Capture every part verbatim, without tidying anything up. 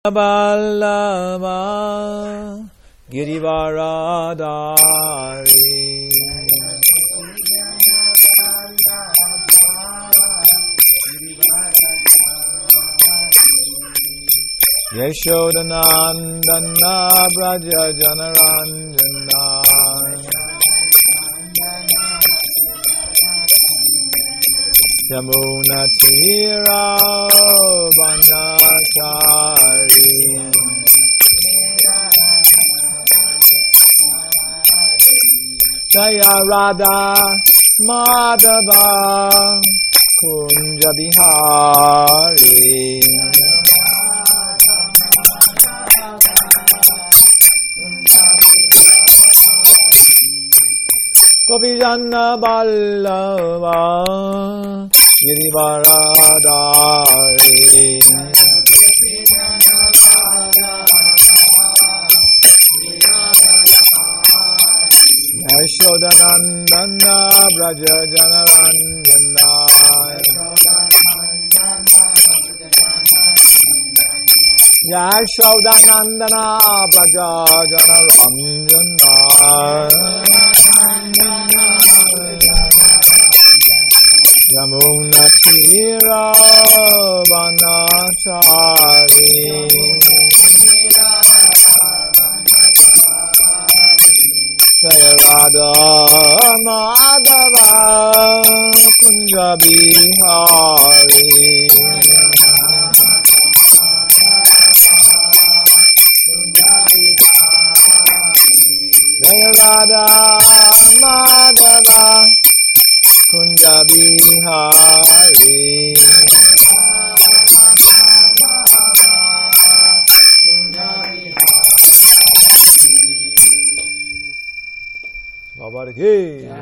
Ballava Girivaradari Yashodanandana Braja Janaranjana Yamuna Tira Banachari Jaya Radha Madhava Kunja Bihari Gopijana Ballava Girivaradari Yashodanandana Braja Janaranjana Yashodanandana Braja Janaranjana Yamuna Tira Vanachari Jaya Radha Madhava Kunja Bihari Jaya Radha Madhava Kunja Bihari Babariki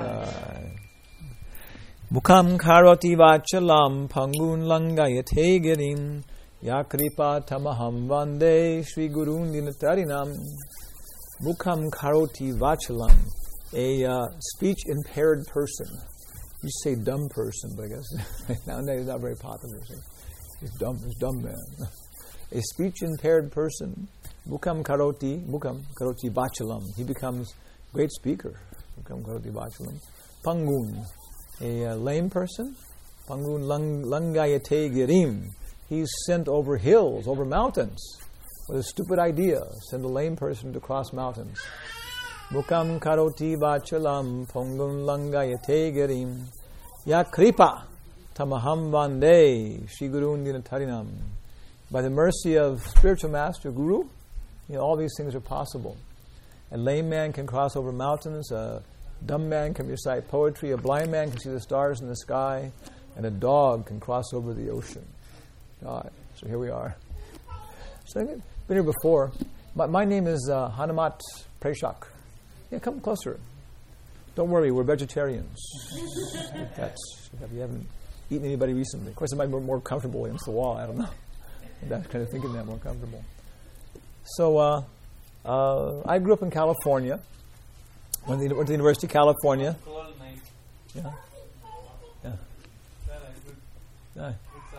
Mukham Karoti Vachalam Pangun Langayate Girim Yakripa Tamaham Vande Sri Gurun Dinatarinam Mukham Karoti Vachalam, a uh, speech impaired person. You say dumb person, but I guess nowadays it's not very popular. So he's dumb, he's dumb man. A speech impaired person, Mukham Karoti, Mukham Karoti Vachalam. He becomes great speaker. Mukham Karoti Vachalam. Pangun, a uh, lame person. Pangun lang, Langayate Girim. He's sent over hills, over mountains, with a stupid idea. Send a lame person to cross mountains. Mukham Karoti Vachalam Pangun Langayate Girim Yakripa Tamaham Vande Shri Gurun Dinatarinam. By the mercy of spiritual master, Guru, you know, all these things are possible. A lame man can cross over mountains, a dumb man can recite poetry, a blind man can see the stars in the sky, and a dog can cross over the ocean. God. So here we are. So I've been here before. My, my name is uh, Hanumat Preshak. Yeah, come closer. Don't worry, we're vegetarians. That's, if you haven't eaten anybody recently. Of course, it might be more comfortable against the wall. I don't know. I'm kind of thinking that more comfortable. So, uh, uh, I grew up in California. Went to the, went to the University of California. Yeah. Yeah. Yeah.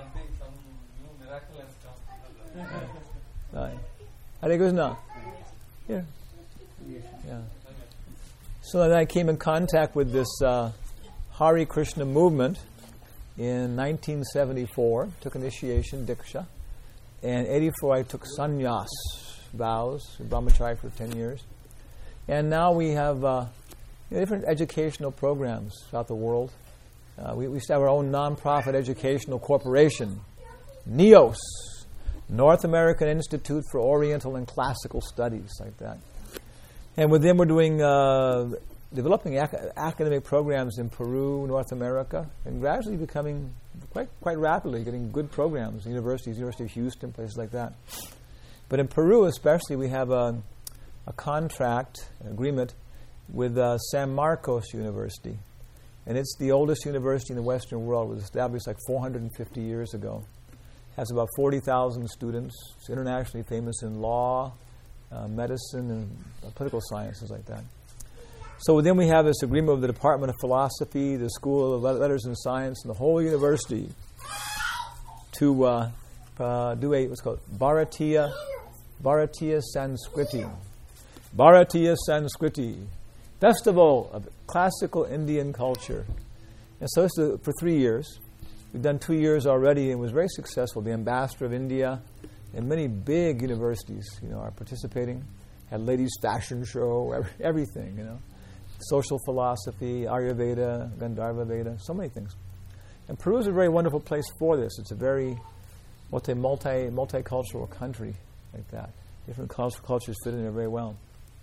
Yeah. Hare Krishna. Here. Yeah. So then I came in contact with this uh, Hare Krishna movement in nineteen seventy-four. Took initiation, Diksha. And eighty-four I took sannyas, vows, brahmachari for ten years. And now we have uh, you know, different educational programs throughout the world. Uh, we, we have our own non-profit educational corporation, NEOS, North American Institute for Oriental and Classical Studies, like that. And with them we're doing, uh, developing ac- academic programs in Peru, North America, and gradually becoming, quite quite rapidly, getting good programs, universities, University of Houston, places like that. But in Peru especially, we have a, a contract, an agreement, with uh, San Marcos University. And it's the oldest university in the Western world. It was established like four hundred fifty years ago. Has about forty thousand students. It's internationally famous in law, uh, medicine, and uh, political sciences like that. So then we have this agreement with the Department of Philosophy, the School of Letters and Science, and the whole university to uh, uh, do a what's called Bharatiya, Bharatiya Sanskriti. Bharatiya Sanskriti, festival of classical Indian culture. And so this is for three years. We've done two years already and it was very successful. The ambassador of India and many big universities, you know, are participating. Had ladies' fashion show, every, everything, you know. Social philosophy, Ayurveda, Gandharva Veda, so many things. And Peru is a very wonderful place for this. It's a very multi, multi, multicultural country like that. Different cultures fit in there very well.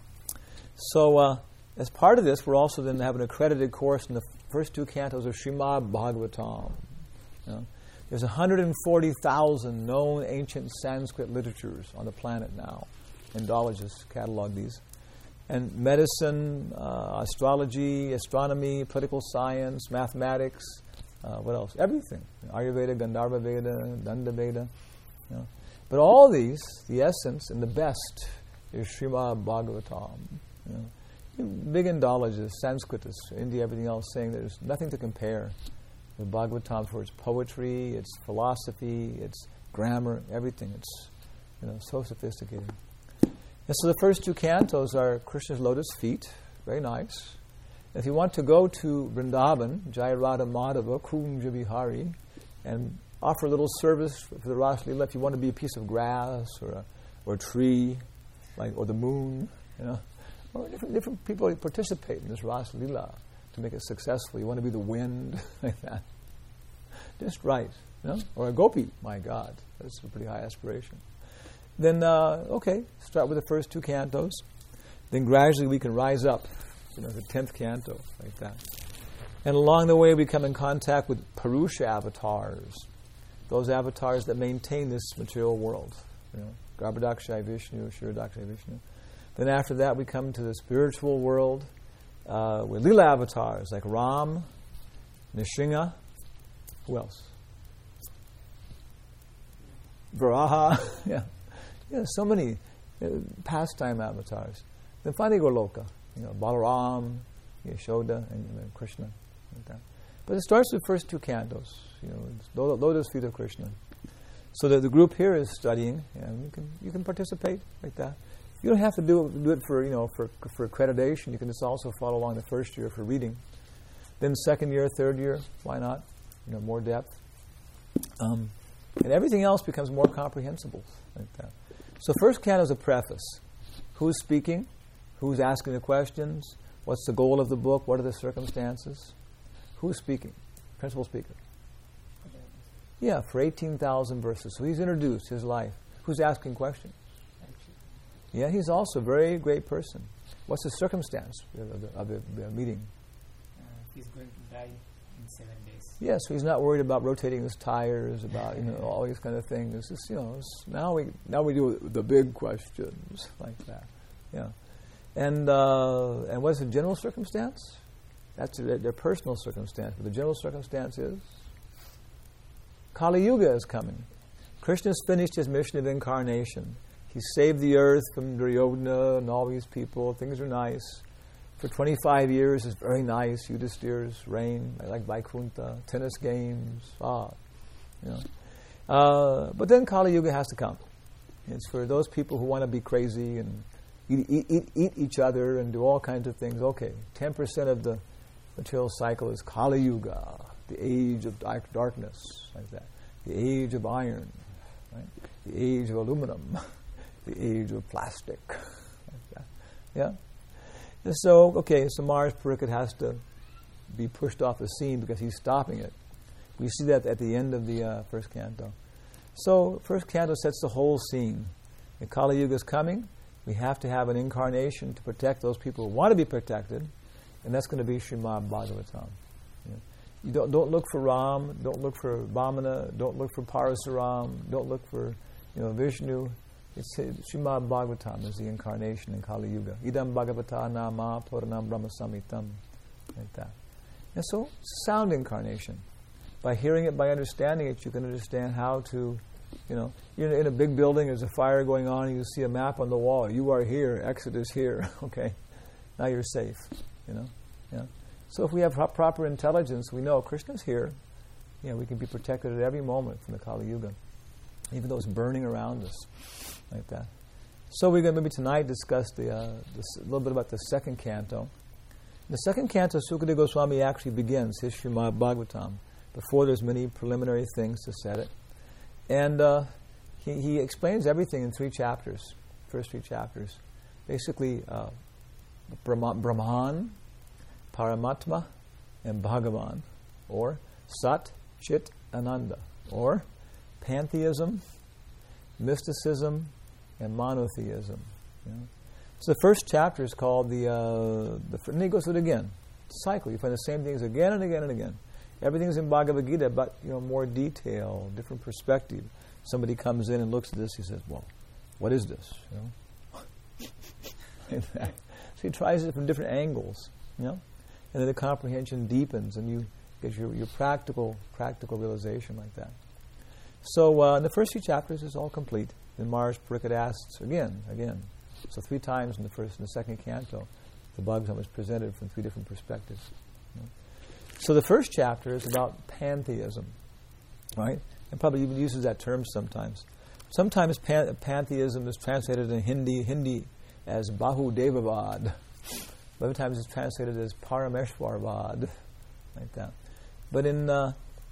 So uh, as part of this, we're also then having an accredited course in the first two cantos of Srimad Bhagavatam. You know, there's one hundred forty thousand known ancient Sanskrit literatures on the planet now. Indologists catalog these. And medicine, uh, astrology, astronomy, political science, mathematics, uh, what else? Everything. Ayurveda, Gandharva Veda, Danda Veda. You know. But all these, the essence and the best is Srimad Bhagavatam. You know. Big Indologists, Sanskritists, India, everything else, saying there's nothing to compare with Bhagavatam for its poetry, its philosophy, its grammar, everything. It's, you know, so sophisticated. And so the first two cantos are Krishna's lotus feet, very nice. If you want to go to Vrindavan, Jai Radha Madhava, Kunja Vihari, and offer a little service for the Ras Leela, if you want to be a piece of grass or a, or a tree, like or the moon, you know, or different, different people participate in this Ras Leela to make it successful. You want to be the wind, like that. Just right, you know? Or a gopi, my God, that's a pretty high aspiration. Then, uh, okay, start with the first two cantos. Then gradually we can rise up, you know, the tenth canto, like that. And along the way we come in contact with Purusha avatars, those avatars that maintain this material world. You know, Garbhodakshaya Vishnu, Kshirodakshaya Vishnu. Then after that we come to the spiritual world uh, with Leela avatars like Ram, Nrsimha, who else? Varaha, yeah. Yeah, so many uh, pastime avatars. Then finally Goloka, you know, Balaram, Yashoda, and you know, Krishna. Like that. But it starts with the first two cantos, you know, it's lotus feet of Krishna. So that the group here is studying, and you can you can participate like that. You don't have to do it, do it for you know for for accreditation. You can just also follow along the first year for reading. Then second year, third year, why not? You know, more depth, um, and everything else becomes more comprehensible like that. So first canto is a preface. Who's speaking? Who's asking the questions? What's the goal of the book? What are the circumstances? Who's speaking? Principal speaker. Yeah, for eighteen thousand verses. So he's introduced his life. Who's asking questions? Yeah, he's also a very great person. What's the circumstance of the, of the, the meeting? Uh, he's going to die in seven days. Yes, yeah, so he's not worried about rotating his tires, about you know all these kind of things. It's just, you know, it's, now we now we do the big questions like that. Yeah, and uh, and what's the general circumstance? That's their, their personal circumstance. But the general circumstance is Kali Yuga is coming. Krishna's finished his mission of incarnation. He saved the earth from Duryodhana and all these people. Things are nice. For twenty-five years, it's very nice. Yudhishthira's reign. I like Vaikuntha, tennis games. Ah, you know. Uh, but then Kali Yuga has to come. It's for those people who want to be crazy and eat, eat, eat, eat each other and do all kinds of things. Okay, ten percent of the material cycle is Kali Yuga, the age of dark darkness, like that. The age of iron, right? The age of aluminum, the age of plastic, like that. Yeah. And so, okay, so Mars Pariksit has to be pushed off the scene because he's stopping it. We see that at the end of the uh, first canto. So, first canto sets the whole scene. The Kali Yuga is coming. We have to have an incarnation to protect those people who want to be protected, and that's going to be Srimad Bhagavatam. You know, you don't don't look for Ram, don't look for Vamana, don't look for Parasuram, don't look for you know Vishnu. It's Srimad Bhagavatam is the incarnation in Kali Yuga. Idam Bhagavata Nama Puranam Brahma Samitam, like that. And so, it's a sound incarnation. By hearing it, by understanding it, you can understand how to, you know, you're in a big building, there's a fire going on, and you see a map on the wall. You are here, exit is here, okay? Now you're safe, you know? Yeah. So if we have pro- proper intelligence, we know Krishna's here. You know, we can be protected at every moment from the Kali Yuga. even though it's burning around us, like that. So we're going to maybe tonight discuss the, uh, this, a little bit about the second canto. The second canto, Sukadeva Goswami actually begins his Srimad Bhagavatam. Before there's many preliminary things to set it. And uh, he, he explains everything in three chapters, first three chapters. Basically, uh, Brahma, Brahman, Paramatma, and Bhagavan, or Sat, Chit, Ananda, or pantheism, mysticism, and monotheism. You know? So the first chapter is called the, uh, the and he goes through it again. Cycle. You find the same things again and again and again. Everything's in Bhagavad Gita, but you know, more detail, different perspective. Somebody comes in and looks at this, he says, well, what is this? You know? So he tries it from different angles, you know? And then the comprehension deepens and you get your, your practical practical realization like that. So uh, in the first few chapters is all complete. Then Maharaj Pariksit asks again, again. So three times in the first and the second canto, the Bhagavatam is presented from three different perspectives. You know? So the first chapter is about pantheism, right? And probably even uses that term sometimes. Sometimes pan- pantheism is translated in Hindi Hindi as Bahudevavad. Other times it's translated as Parameshwarvad, like that. But in uh,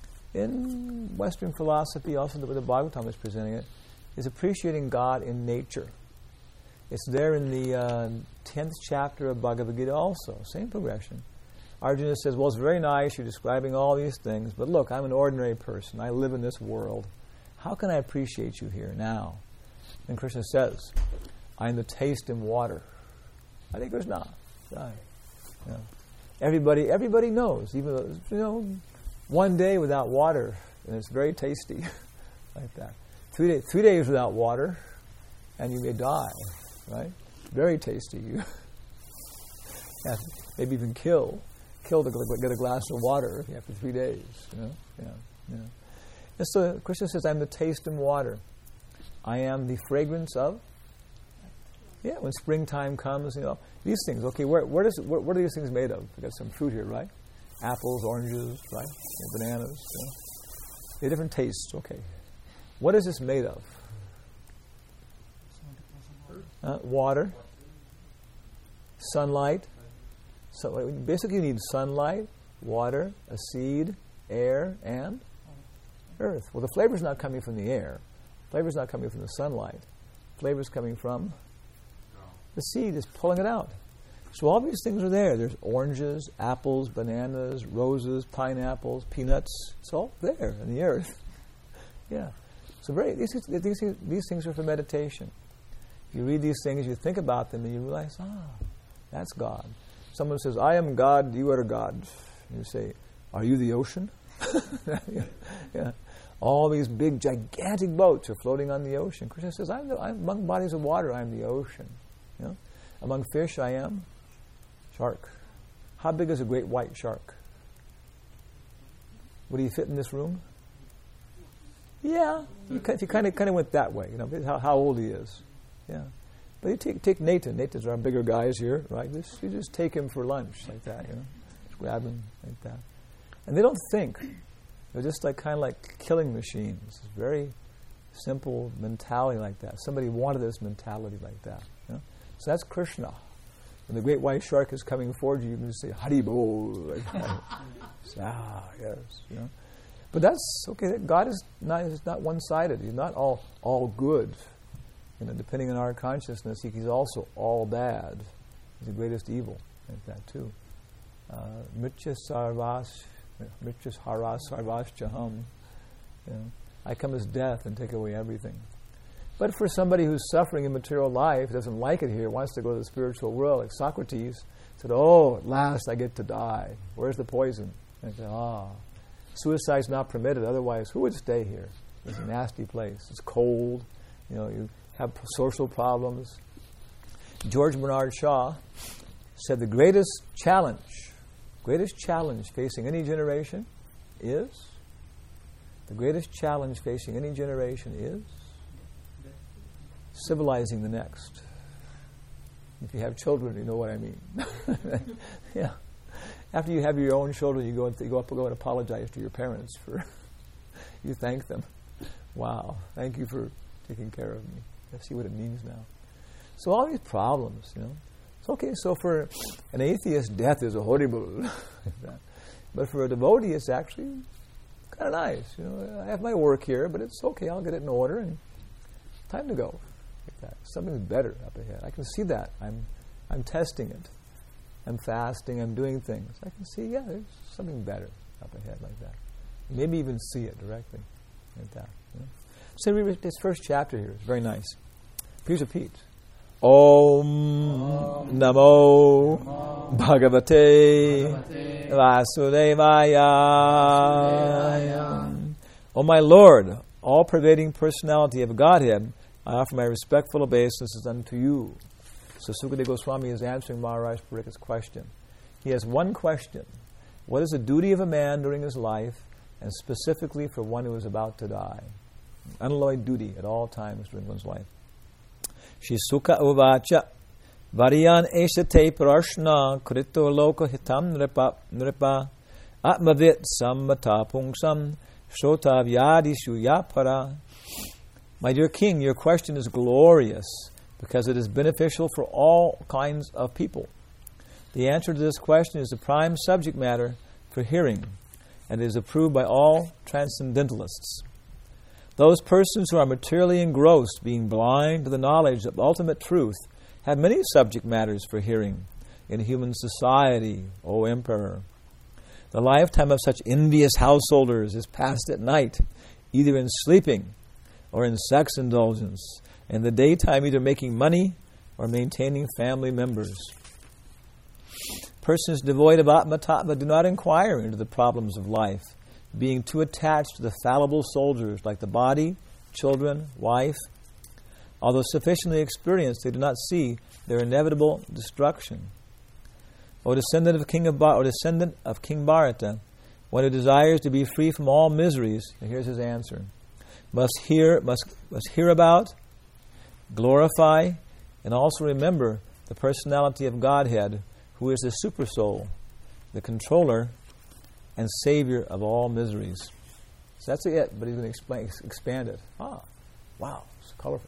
in Western philosophy, also the way the Bhagavatam is presenting it, is appreciating God in nature. It's there in the uh, tenth chapter of Bhagavad Gita also, same progression. Arjuna says, well, it's very nice, you're describing all these things, but look, I'm an ordinary person. I live in this world. How can I appreciate you here now? And Krishna says, I'm the taste in water. I think there's not. Right. Yeah. Everybody everybody knows, even though, you know, one day without water, and it's very tasty, like that. Three, day, three days without water, and you may die, right? Very tasty. You have to maybe even kill. Kill to get a glass of water after three days, you know? Yeah, yeah. And so Krishna says, I'm the taste in water. I am the fragrance of, yeah, when springtime comes, you know, these things, okay, where, where does, where, what are these things made of? We've got some fruit here, right? Apples, oranges, right? Yeah, bananas, you know. They're different tastes, okay. What is this made of? Uh, water, sunlight. So basically you need sunlight, water, a seed, air, and earth. Well, the flavor's not coming from the air. Flavor's not coming from the sunlight. Flavor's coming from the seed is pulling it out. So all these things are there. There's oranges, apples, bananas, roses, pineapples, peanuts. It's all there in the earth. Yeah. So very these, these, these things are for meditation. You read these things, you think about them, and you realize, ah, that's God. Someone says, I am God, you are God. And you say, are you the ocean? yeah. yeah. All these big, gigantic boats are floating on the ocean. Krishna says, I'm, the, I'm among bodies of water, I am the ocean. You know? Among fish, I am shark. How big is a great white shark? Would he fit in this room? Yeah, you, if you kind of kind of went that way, you know, how, how old he is. Yeah. But you take take Nathan. Nathan's our bigger guys here, right? Just, you just take him for lunch like that, you know. Just grab him like that. And they don't think. They're just like kind of like killing machines. It's a very simple mentality like that. Somebody wanted this mentality like that. You know? So that's Krishna. When the great white shark is coming forward, you can just say Haribol. Like that. So, ah, yes, you know. But that's okay. God is not is not one-sided. He's not all all good. You know, depending on our consciousness, He's also all bad. He's the greatest evil, like that too. Mritya sarvas, mritya haras sarvas chaham. You know, I come as death and take away everything. But for somebody who's suffering in material life, doesn't like it here, wants to go to the spiritual world, like Socrates said, "Oh, at last I get to die. Where's the poison?" And I said, "Ah, suicide's not permitted. Otherwise, who would stay here? It's a nasty place. It's cold. You know, you have social problems." George Bernard Shaw said the greatest challenge, greatest challenge facing any generation is, the greatest challenge facing any generation is civilizing the next. If you have children, you know what I mean. Yeah. After you have your own children, you go and th- go up and go and apologize to your parents for you thank them. Wow, thank you for taking care of me. I see what it means now. So all these problems, you know. It's okay, so for an atheist, death is a horrible. But for a devotee, it's actually kind of nice. You know, I have my work here, but it's okay, I'll get it in order, and time to go. Like that. Something's better up ahead. I can see that. I'm I'm testing it. I'm fasting, I'm doing things. I can see, yeah, there's something better up ahead like that. Maybe even see it directly like that. You know? So read this first chapter here. It's very nice. Please repeat. Om Namo Bhagavate Vasudevaya. O my Lord, all-pervading personality of Godhead, I offer my respectful obeisances unto you. So Sukadeva Goswami is answering Maharaj Parik's question. He has one question. What is the duty of a man during his life, and specifically for one who is about to die? Unalloyed duty at all times during one's life. Shri Sukha Uvacha Variyan Eshate Prashna Krito Loka Hitam Nripa Nripa Atmavit Sammata Pungsam Shota Vyadishu Yapara. My dear King, your question is glorious because it is beneficial for all kinds of people. The answer to this question is the prime subject matter for hearing, and is approved by all transcendentalists. Those persons who are materially engrossed, being blind to the knowledge of ultimate truth, have many subject matters for hearing in human society, O Emperor. The lifetime of such envious householders is passed at night, either in sleeping or in sex indulgence, and the daytime either making money or maintaining family members. Persons devoid of Atma-tattva do not inquire into the problems of life, being too attached to the fallible soldiers like the body, children, wife. Although sufficiently experienced, they do not see their inevitable destruction. O descendant of King of Bharata, O descendant of King Bharata, one who desires to be free from all miseries, and here's his answer, must hear, must, must hear about, glorify, and also remember the personality of Godhead, who is the super soul, the controller and savior of all miseries. So that's it, but he's going to explain, expand it. Ah, wow, it's colorful.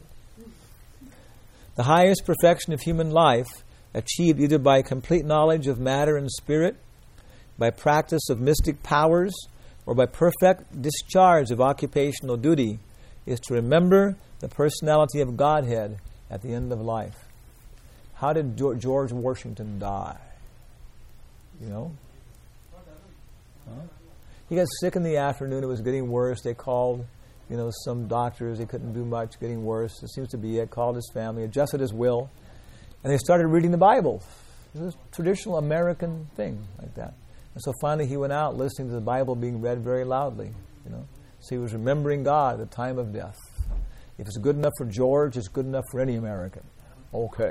The highest perfection of human life, achieved either by complete knowledge of matter and spirit, by practice of mystic powers, or by perfect discharge of occupational duty, is to remember the personality of Godhead at the end of life. How did George Washington die? You know? Huh? He got sick in the afternoon. It was getting worse. They called, you know, some doctors. They couldn't do much. Getting worse. It seems to be it. Called his family, adjusted his will, and they started reading the Bible. It was a traditional American thing like that. And so finally he went out listening to the Bible being read very loudly. You know, so he was remembering God at the time of death. If it's good enough for George, it's good enough for any American. Okay.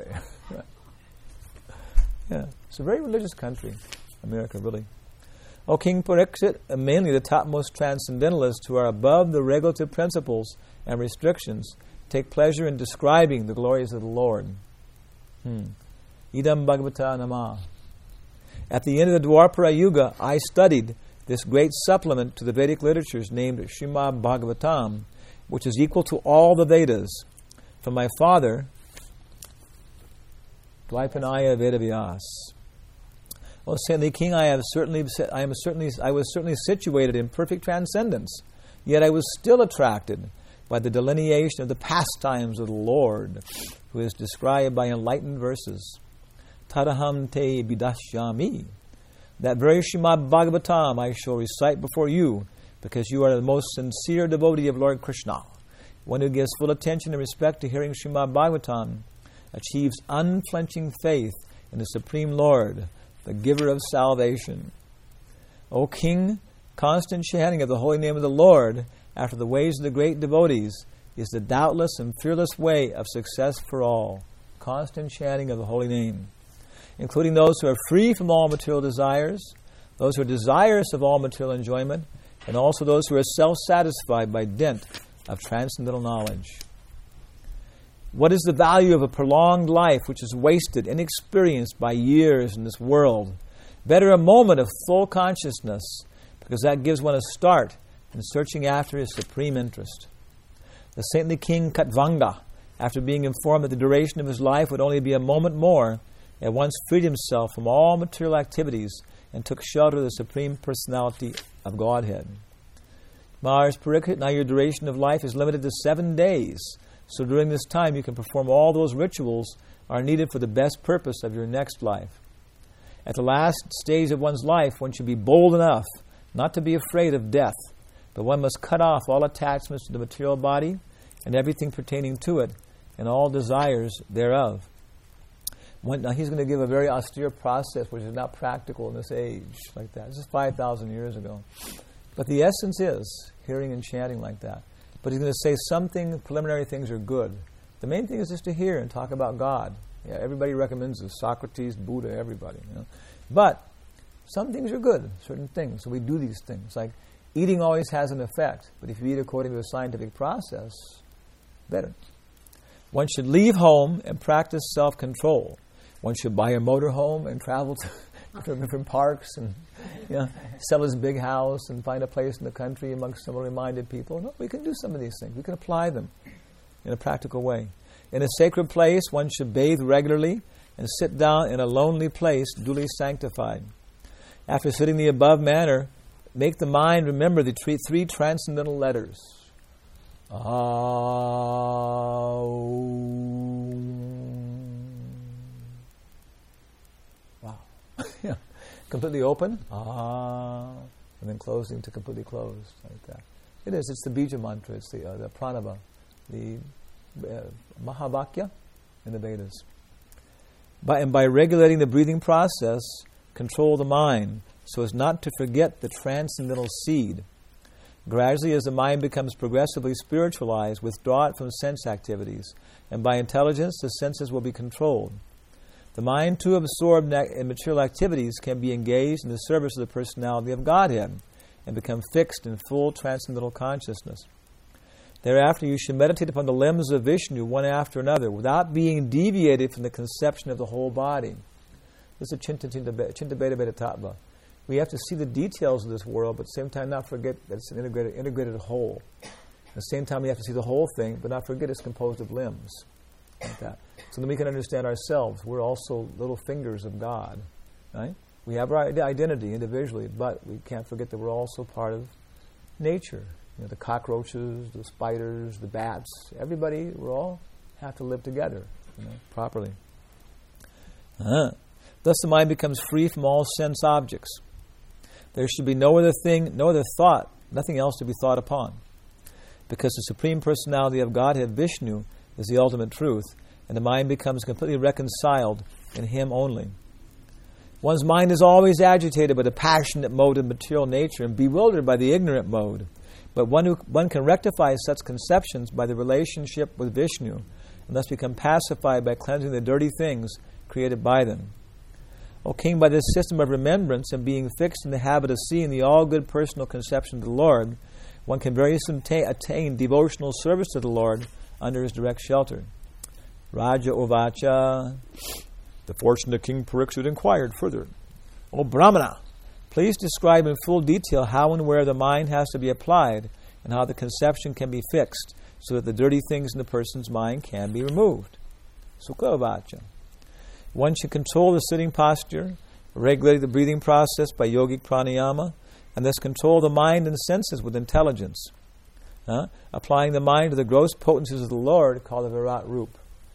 Yeah, it's a very religious country, America, really. O King Pariksit, mainly the topmost transcendentalists who are above the regulative principles and restrictions, take pleasure in describing the glories of the Lord. Hmm. Idam Bhagavata Nama. At the end of the Dwapara Yuga, I studied this great supplement to the Vedic literatures named Srimad Bhagavatam, which is equal to all the Vedas, from my father, Dvaipanaya Vedavyas. O saintly king, I have certainly, I am certainly, I was certainly situated in perfect transcendence, yet I was still attracted by the delineation of the pastimes of the Lord, who is described by enlightened verses. Tadaham te bidashyami. That very Srimad Bhagavatam I shall recite before you, because you are the most sincere devotee of Lord Krishna. One who gives full attention and respect to hearing Srimad Bhagavatam achieves unflinching faith in the Supreme Lord, the giver of salvation. O King, constant chanting of the holy name of the Lord after the ways of the great devotees is the doubtless and fearless way of success for all. Constant chanting of the holy name, including those who are free from all material desires, those who are desirous of all material enjoyment, and also those who are self-satisfied by dint of transcendental knowledge. What is the value of a prolonged life which is wasted, inexperienced by years in this world? Better a moment of full consciousness, because that gives one a start in searching after his supreme interest. The saintly king Katvanga, after being informed that the duration of his life would only be a moment more, at once freed himself from all material activities and took shelter of the Supreme Personality of Godhead. Maharaj Parikshit, now your duration of life is limited to seven days. So during this time you can perform all those rituals are needed for the best purpose of your next life. At the last stage of one's life, one should be bold enough not to be afraid of death, but one must cut off all attachments to the material body and everything pertaining to it and all desires thereof. One, now he's going to give a very austere process which is not practical in this age like that. This is five thousand years ago. But the essence is hearing and chanting like that. But he's going to say something, preliminary things are good. The main thing is just to hear and talk about God. Yeah, everybody recommends this, Socrates, Buddha, everybody. You know. But some things are good, certain things. So we do these things. Like eating always has an effect. But if you eat according to a scientific process, better. One should leave home and practice self-control. One should buy a motorhome and travel to different, different parks and you know, sell his big house and find a place in the country amongst similarly minded people. No, we can do some of these things. We can apply them in a practical way. In a sacred place, one should bathe regularly and sit down in a lonely place duly sanctified. After sitting the above manner, make the mind remember the three, three transcendental letters. Ah. Wow. Yeah. Completely open. Ah. And then closing to completely closed. Like that. It is. It's the Bija mantra. It's the, uh, the pranava. The uh, Mahavakya in the Vedas. By, and by regulating the breathing process, control the mind so as not to forget the transcendental seed. Gradually, as the mind becomes progressively spiritualized, withdraw it from sense activities, and by intelligence, the senses will be controlled. The mind, too absorbed in material activities, can be engaged in the service of the personality of Godhead and become fixed in full transcendental consciousness. Thereafter, you should meditate upon the limbs of Vishnu one after another without being deviated from the conception of the whole body. This is Chinta Beta Beta Tattva. We have to see the details of this world, but at the same time not forget that it's an integrated, integrated whole. At the same time, we have to see the whole thing, but not forget it's composed of limbs. Like that. So then we can understand ourselves. We're also little fingers of God. Right? We have our identity individually, but we can't forget that we're also part of nature. You know, the cockroaches, the spiders, the bats, everybody, we all have to live together, you know, properly. Uh-huh. Thus the mind becomes free from all sense objects. There should be no other thing, no other thought, nothing else to be thought upon. Because the Supreme Personality of Godhead, Vishnu, is the ultimate truth, and the mind becomes completely reconciled in Him only. One's mind is always agitated by the passionate mode of material nature and bewildered by the ignorant mode. But one, who, one can rectify such conceptions by the relationship with Vishnu, and thus become pacified by cleansing the dirty things created by them. O King, by this system of remembrance and being fixed in the habit of seeing the all-good personal conception of the Lord, one can very soon ta- attain devotional service to the Lord under His direct shelter. Raja Uvacha, the fortunate King Parikshit inquired further, O Brahmana, please describe in full detail how and where the mind has to be applied and how the conception can be fixed so that the dirty things in the person's mind can be removed. Sukha Uvacha. One should control the sitting posture, regulate the breathing process by yogic pranayama, and thus control the mind and senses with intelligence, huh? applying the mind to the gross potencies of the Lord called the Virat Rup.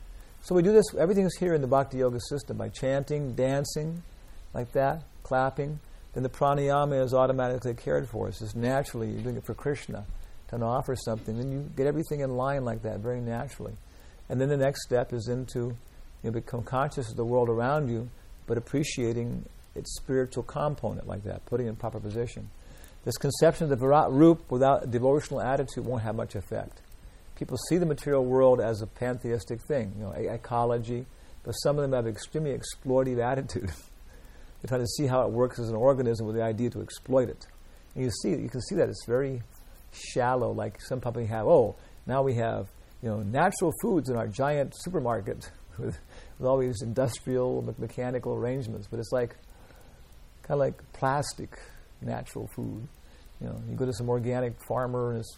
So we do this, everything is here in the Bhakti Yoga system, by chanting, dancing, like that, clapping. Then the pranayama is automatically cared for. It's just naturally, you're doing it for Krishna, to offer something. Then you get everything in line like that, very naturally. And then the next step is into, you know, become conscious of the world around you, but appreciating its spiritual component like that, putting it in proper position. This conception of the Virat Rup without a devotional attitude won't have much effect. People see the material world as a pantheistic thing, you know, ecology, but some of them have extremely exploitive attitude. They're trying to see how it works as an organism with the idea to exploit it. And you see, you can see that it's very shallow. Like some people have, oh, now we have, you know, natural foods in our giant supermarket with, with all these industrial, me- mechanical arrangements. But it's like kind of like plastic, natural food. You know, you go to some organic farmer and his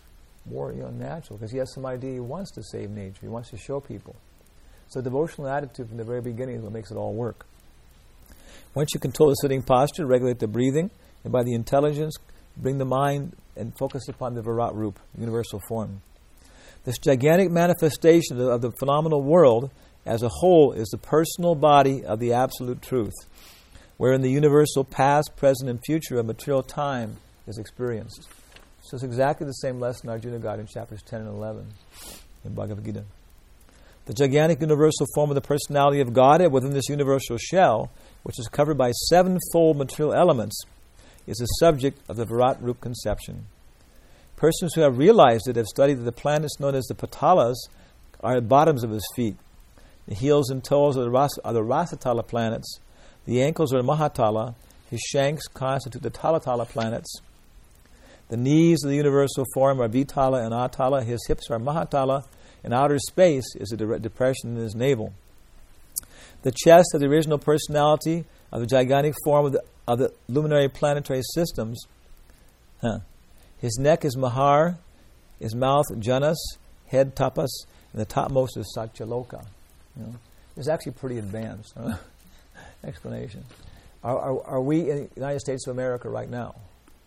more you know, natural, because he has some idea he wants to save nature. He wants to show people. So devotional attitude from the very beginning is what makes it all work. Once you control the sitting posture, regulate the breathing, and by the intelligence, bring the mind and focus upon the Virat Rup, universal form. This gigantic manifestation of the phenomenal world as a whole is the personal body of the absolute truth, wherein the universal past, present, and future of material time is experienced. So it's exactly the same lesson Arjuna got in chapters ten and eleven in Bhagavad Gita. The gigantic universal form of the personality of Godhead within this universal shell, which is covered by sevenfold material elements, is the subject of the Virat Rup conception. Persons who have realized it have studied that the planets known as the Patalas are the bottoms of his feet. The heels and toes are the, Ras- are the Rasatala planets. The ankles are the Mahatala. His shanks constitute the Talatala planets. The knees of the universal form are Vitala and Atala. His hips are Mahatala. And outer space is a de- depression in his navel. The chest of the original personality of the gigantic form of the, of the luminary planetary systems. Huh. His neck is Mahar, his mouth Janas, head Tapas, and the topmost is Satyaloka. You know, it's actually pretty advanced huh? explanation. Are, are, are we in the United States of America right now?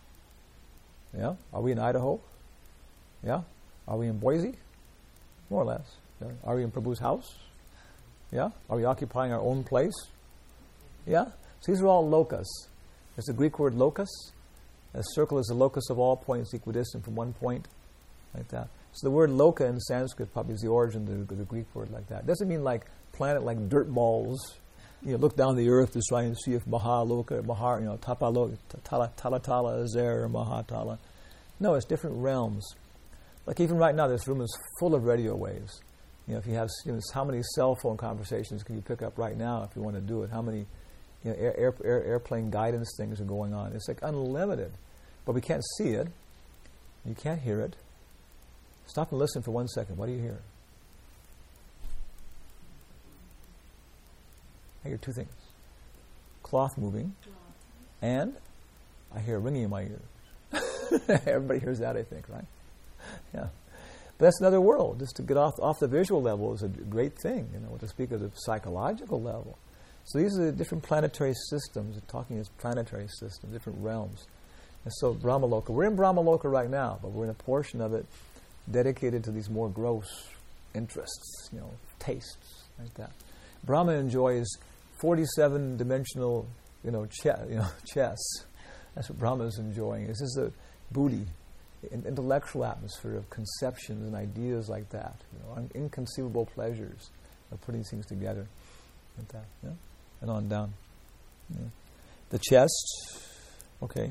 Yeah. Are we in Idaho? Yeah. Are we in Boise? More or less. Yeah. Are we in Prabhu's house? Yeah. Are we occupying our own place? Yeah. So these are all locus. There's the Greek word locus. A circle is the locus of all points equidistant from one point, like that. So the word loka in Sanskrit probably is the origin of the, the Greek word like that. It doesn't mean like planet like dirt balls. You know, look down the earth to try and see if Mahaloka, Mahar, you know, Tapaloka, Tala, Talatala is there, or Mahatala. No, it's different realms. Like even right now, this room is full of radio waves. You know, if you have, you know, how many cell phone conversations can you pick up right now if you want to do it? How many, you know, air, air, air, airplane guidance things are going on? It's like unlimited, but we can't see it. You can't hear it. Stop and listen for one second. What do you hear? I hear two things: cloth moving, and I hear ringing in my ears. Everybody hears that, I think, right? Yeah, but that's another world. Just to get off off the visual level is a great thing, you know. To speak of the psychological level, so these are the different planetary systems. We're talking as planetary systems, different realms. And so Brahmaloka, we're in Brahmaloka right now, but we're in a portion of it dedicated to these more gross interests, you know, tastes like that. Brahma enjoys forty-seven dimensional, you know, chess. You know, chess. That's what Brahma is enjoying. This is a buddhi, an intellectual atmosphere of conceptions and ideas like that. You know, un- inconceivable pleasures of putting things together, like that. Yeah? And on down. Yeah. The chest, okay.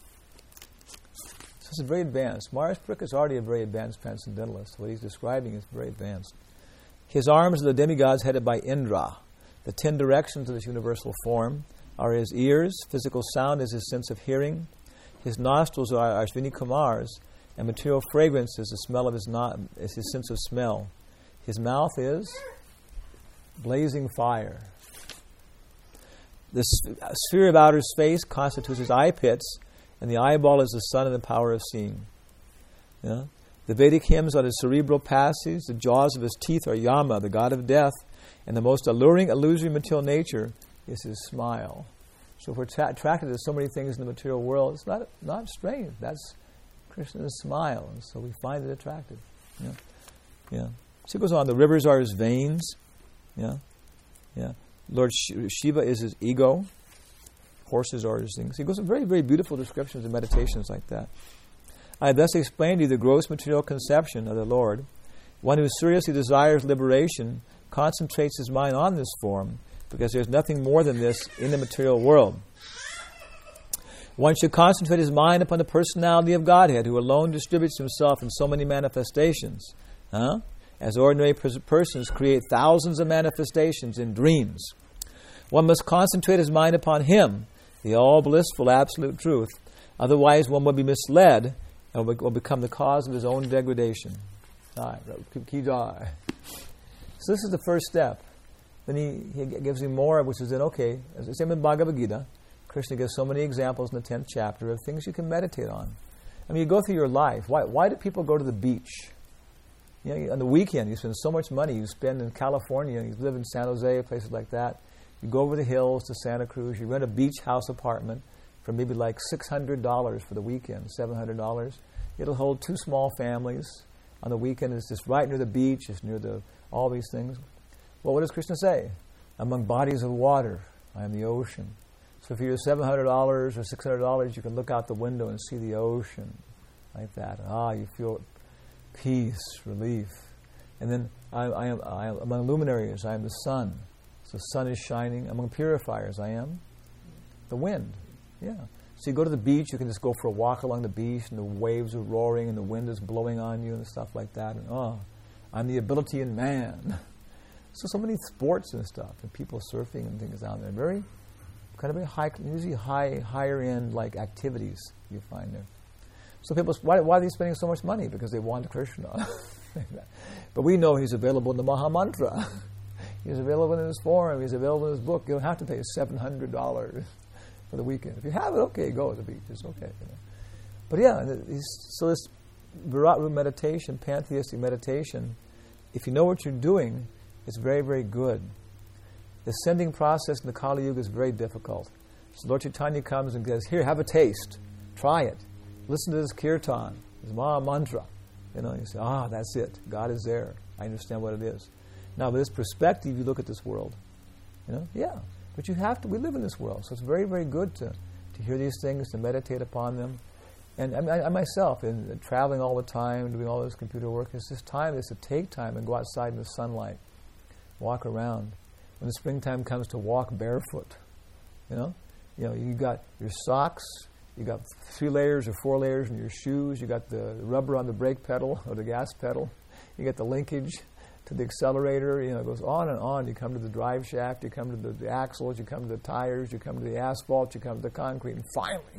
So it's very advanced. Maharaj Parikh is already a very advanced transcendentalist. What he's describing is very advanced. His arms are the demigods headed by Indra. The ten directions of this universal form are his ears. Physical sound is his sense of hearing. His nostrils are Ashvini Kumars, and material fragrance is the smell of his no- is his sense of smell. His mouth is blazing fire. The sphere of outer space constitutes his eye pits, and the eyeball is the sun and the power of seeing. Yeah? The Vedic hymns are the cerebral passages. The jaws of his teeth are Yama, the god of death, and the most alluring, illusory material nature is his smile. So if we're tra- attracted to so many things in the material world, it's not not strange. That's Krishna's smile, and so we find it attractive. Yeah, yeah. So it goes on. The rivers are his veins. Yeah, yeah. Lord Sh- Shiva is his ego. Horses are his things. He goes on very, very beautiful descriptions and meditations like that. I have thus explained to you the gross material conception of the Lord. One who seriously desires liberation concentrates his mind on this form, because there's nothing more than this in the material world. One should concentrate his mind upon the personality of Godhead, who alone distributes himself in so many manifestations. Huh? As ordinary pers- persons create thousands of manifestations in dreams. One must concentrate his mind upon Him, the all-blissful absolute truth. Otherwise one will be misled and will become the cause of his own degradation. Ki jai. So this is the first step. Then he, he gives you more, which is then, okay, as same in Bhagavad Gita, Krishna gives so many examples in the tenth chapter of things you can meditate on. I mean, you go through your life. Why, why do people go to the beach? You know, on the weekend, you spend so much money. You spend in California, you live in San Jose, places like that. You go over the hills to Santa Cruz. You rent a beach house apartment for maybe like six hundred dollars for the weekend, seven hundred dollars. It'll hold two small families. On the weekend, it's just right near the beach. It's near the all these things. Well, what does Krishna say? Among bodies of water, I am the ocean. So for your seven hundred dollars or six hundred dollars, you can look out the window and see the ocean like that. Ah, you feel peace, relief. And then I, I, am, I am among luminaries, I am the sun. So the sun is shining. Among purifiers, I am the wind. Yeah. So you go to the beach, you can just go for a walk along the beach, and the waves are roaring, and the wind is blowing on you, and stuff like that. And oh, I'm the ability in man. So so many sports and stuff, and people surfing and things out there. Very kind of very high, usually high, higher end like activities you find there. So people, why, why are they spending so much money? Because they want Krishna. But we know he's available in the Maha Mantra. He's available in his forum. He's available in his book. You don't have to pay seven hundred dollars for the weekend. If you have it, okay, go to the beach. It's okay. You know. But yeah, so this Virat meditation, pantheistic meditation, if you know what you're doing, it's very, very good. The ascending process in the Kali Yuga is very difficult. So Lord Chaitanya comes and says, here, have a taste. Try it. Listen to this kirtan, this Maha Mantra. You know, you say, ah, that's it. God is there. I understand what it is. Now, with this perspective, you look at this world. You know, yeah. But you have to, we live in this world. So it's very, very good to, to hear these things, to meditate upon them. And I, I myself, in uh, traveling all the time, doing all this computer work, it's just time is to take time and go outside in the sunlight. Walk around. When the springtime comes, to walk barefoot. You know? You know, you got your socks, you got three layers or four layers in your shoes, you got the rubber on the brake pedal or the gas pedal, you get the linkage to the accelerator, you know, it goes on and on. You come to the drive shaft, you come to the, the axles, you come to the tires, you come to the asphalt, you come to the concrete, and finally,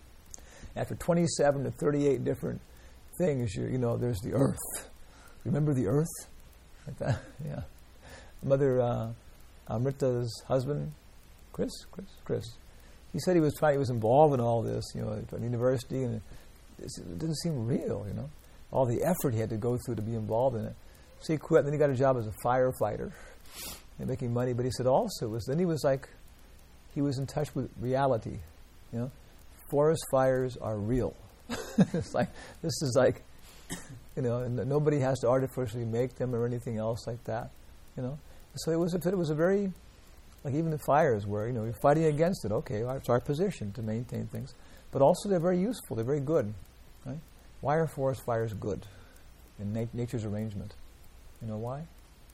after twenty-seven to thirty-eight different things, you, you know, there's the earth. Remember the earth? Like that? Yeah. Mother uh, Amrita's husband, Chris, Chris, Chris, he said he was trying, he was involved in all this, you know, at university, and it, it didn't seem real, you know, all the effort he had to go through to be involved in it. So he quit, and then he got a job as a firefighter, and making money. But he said also, was then he was like, he was in touch with reality, you know. Forest fires are real. It's like, this is like, you know, and nobody has to artificially make them or anything else like that, you know. So it was a, it was a very, like even the fires where, you know, you're fighting against it. Okay, it's our position to maintain things. But also they're very useful. They're very good, right? Why are forest fires good in nat- nature's arrangement? You know why?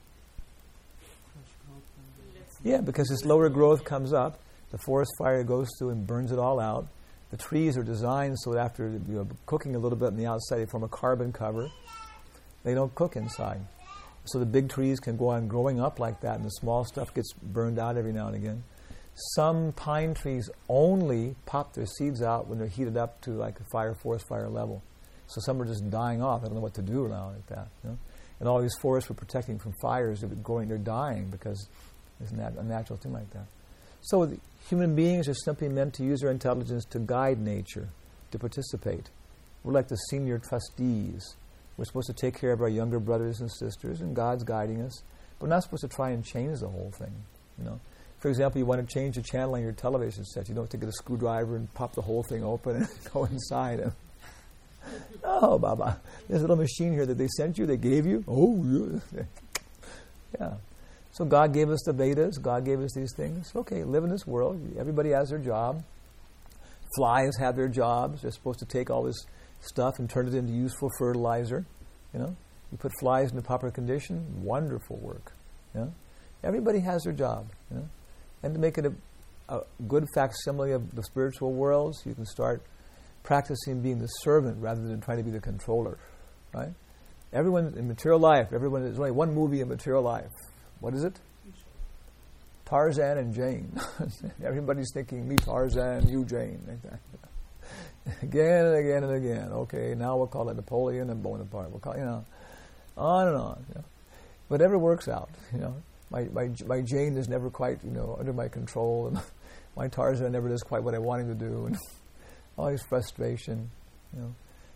Yeah, because this lower growth comes up, the forest fire goes through and burns it all out. The trees are designed so that after, you know, cooking a little bit on the outside, they form a carbon cover. They don't cook inside. So the big trees can go on growing up like that, and the small stuff gets burned out every now and again. Some pine trees only pop their seeds out when they're heated up to like a fire, forest fire level. So some are just dying off. I don't know what to do now like that. You know? And all these forests we're protecting from fires, they're going, they're dying because it's nat- a natural thing like that. So the human beings are simply meant to use their intelligence to guide nature, to participate. We're like the senior trustees. We're supposed to take care of our younger brothers and sisters, and God's guiding us. But we're not supposed to try and change the whole thing. You know, for example, you want to change the channel on your television set. You don't have to get a screwdriver and pop the whole thing open and go inside and oh, Baba, there's a little machine here that they sent you, they gave you. Oh, yeah. Yeah. So God gave us the Vedas. God gave us these things. Okay, live in this world. Everybody has their job. Flies have their jobs. They're supposed to take all this stuff and turn it into useful fertilizer. You know, you put flies in the proper condition. Wonderful work. You know? Everybody has their job. You know? And to make it a, a good facsimile of the spiritual worlds, you can start practicing being the servant rather than trying to be the controller, right? Everyone in material life, everyone, there's only one movie in material life. What is it? Tarzan and Jane. Everybody's thinking, me Tarzan, you Jane. Like that. Again and again and again. Okay, now we'll call it Napoleon and Bonaparte. We'll call, you know, on and on. You know. Whatever works out, you know. My, my my Jane is never quite, you know, under my control, and my Tarzan never does quite what I want him to do, and all his frustration, you know.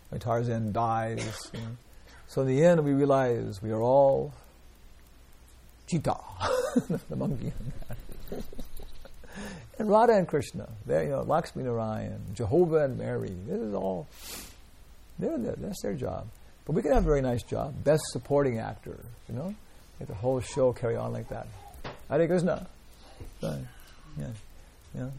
My Tarzan dies. You know. So in the end, we realize we are all cheetah, the monkey. And Radha and Krishna, they, you know, Lakshmi Narayan, Jehovah and Mary. This is all. They're, they're, that's their job. But we can have a very nice job. Best supporting actor, you know? Make the whole show carry on like that. Hare Krishna. Right. Yeah. Yeah.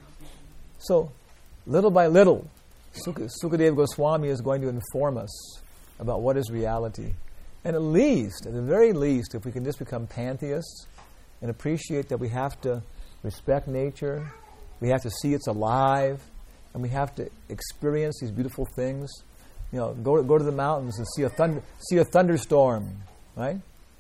So, little by little, Suk- Sukadeva Goswami is going to inform us about what is reality. And at least, at the very least, if we can just become pantheists and appreciate that we have to respect nature, we have to see it's alive, and we have to experience these beautiful things. You know, go go to the mountains and see a thunder, see a thunderstorm, right?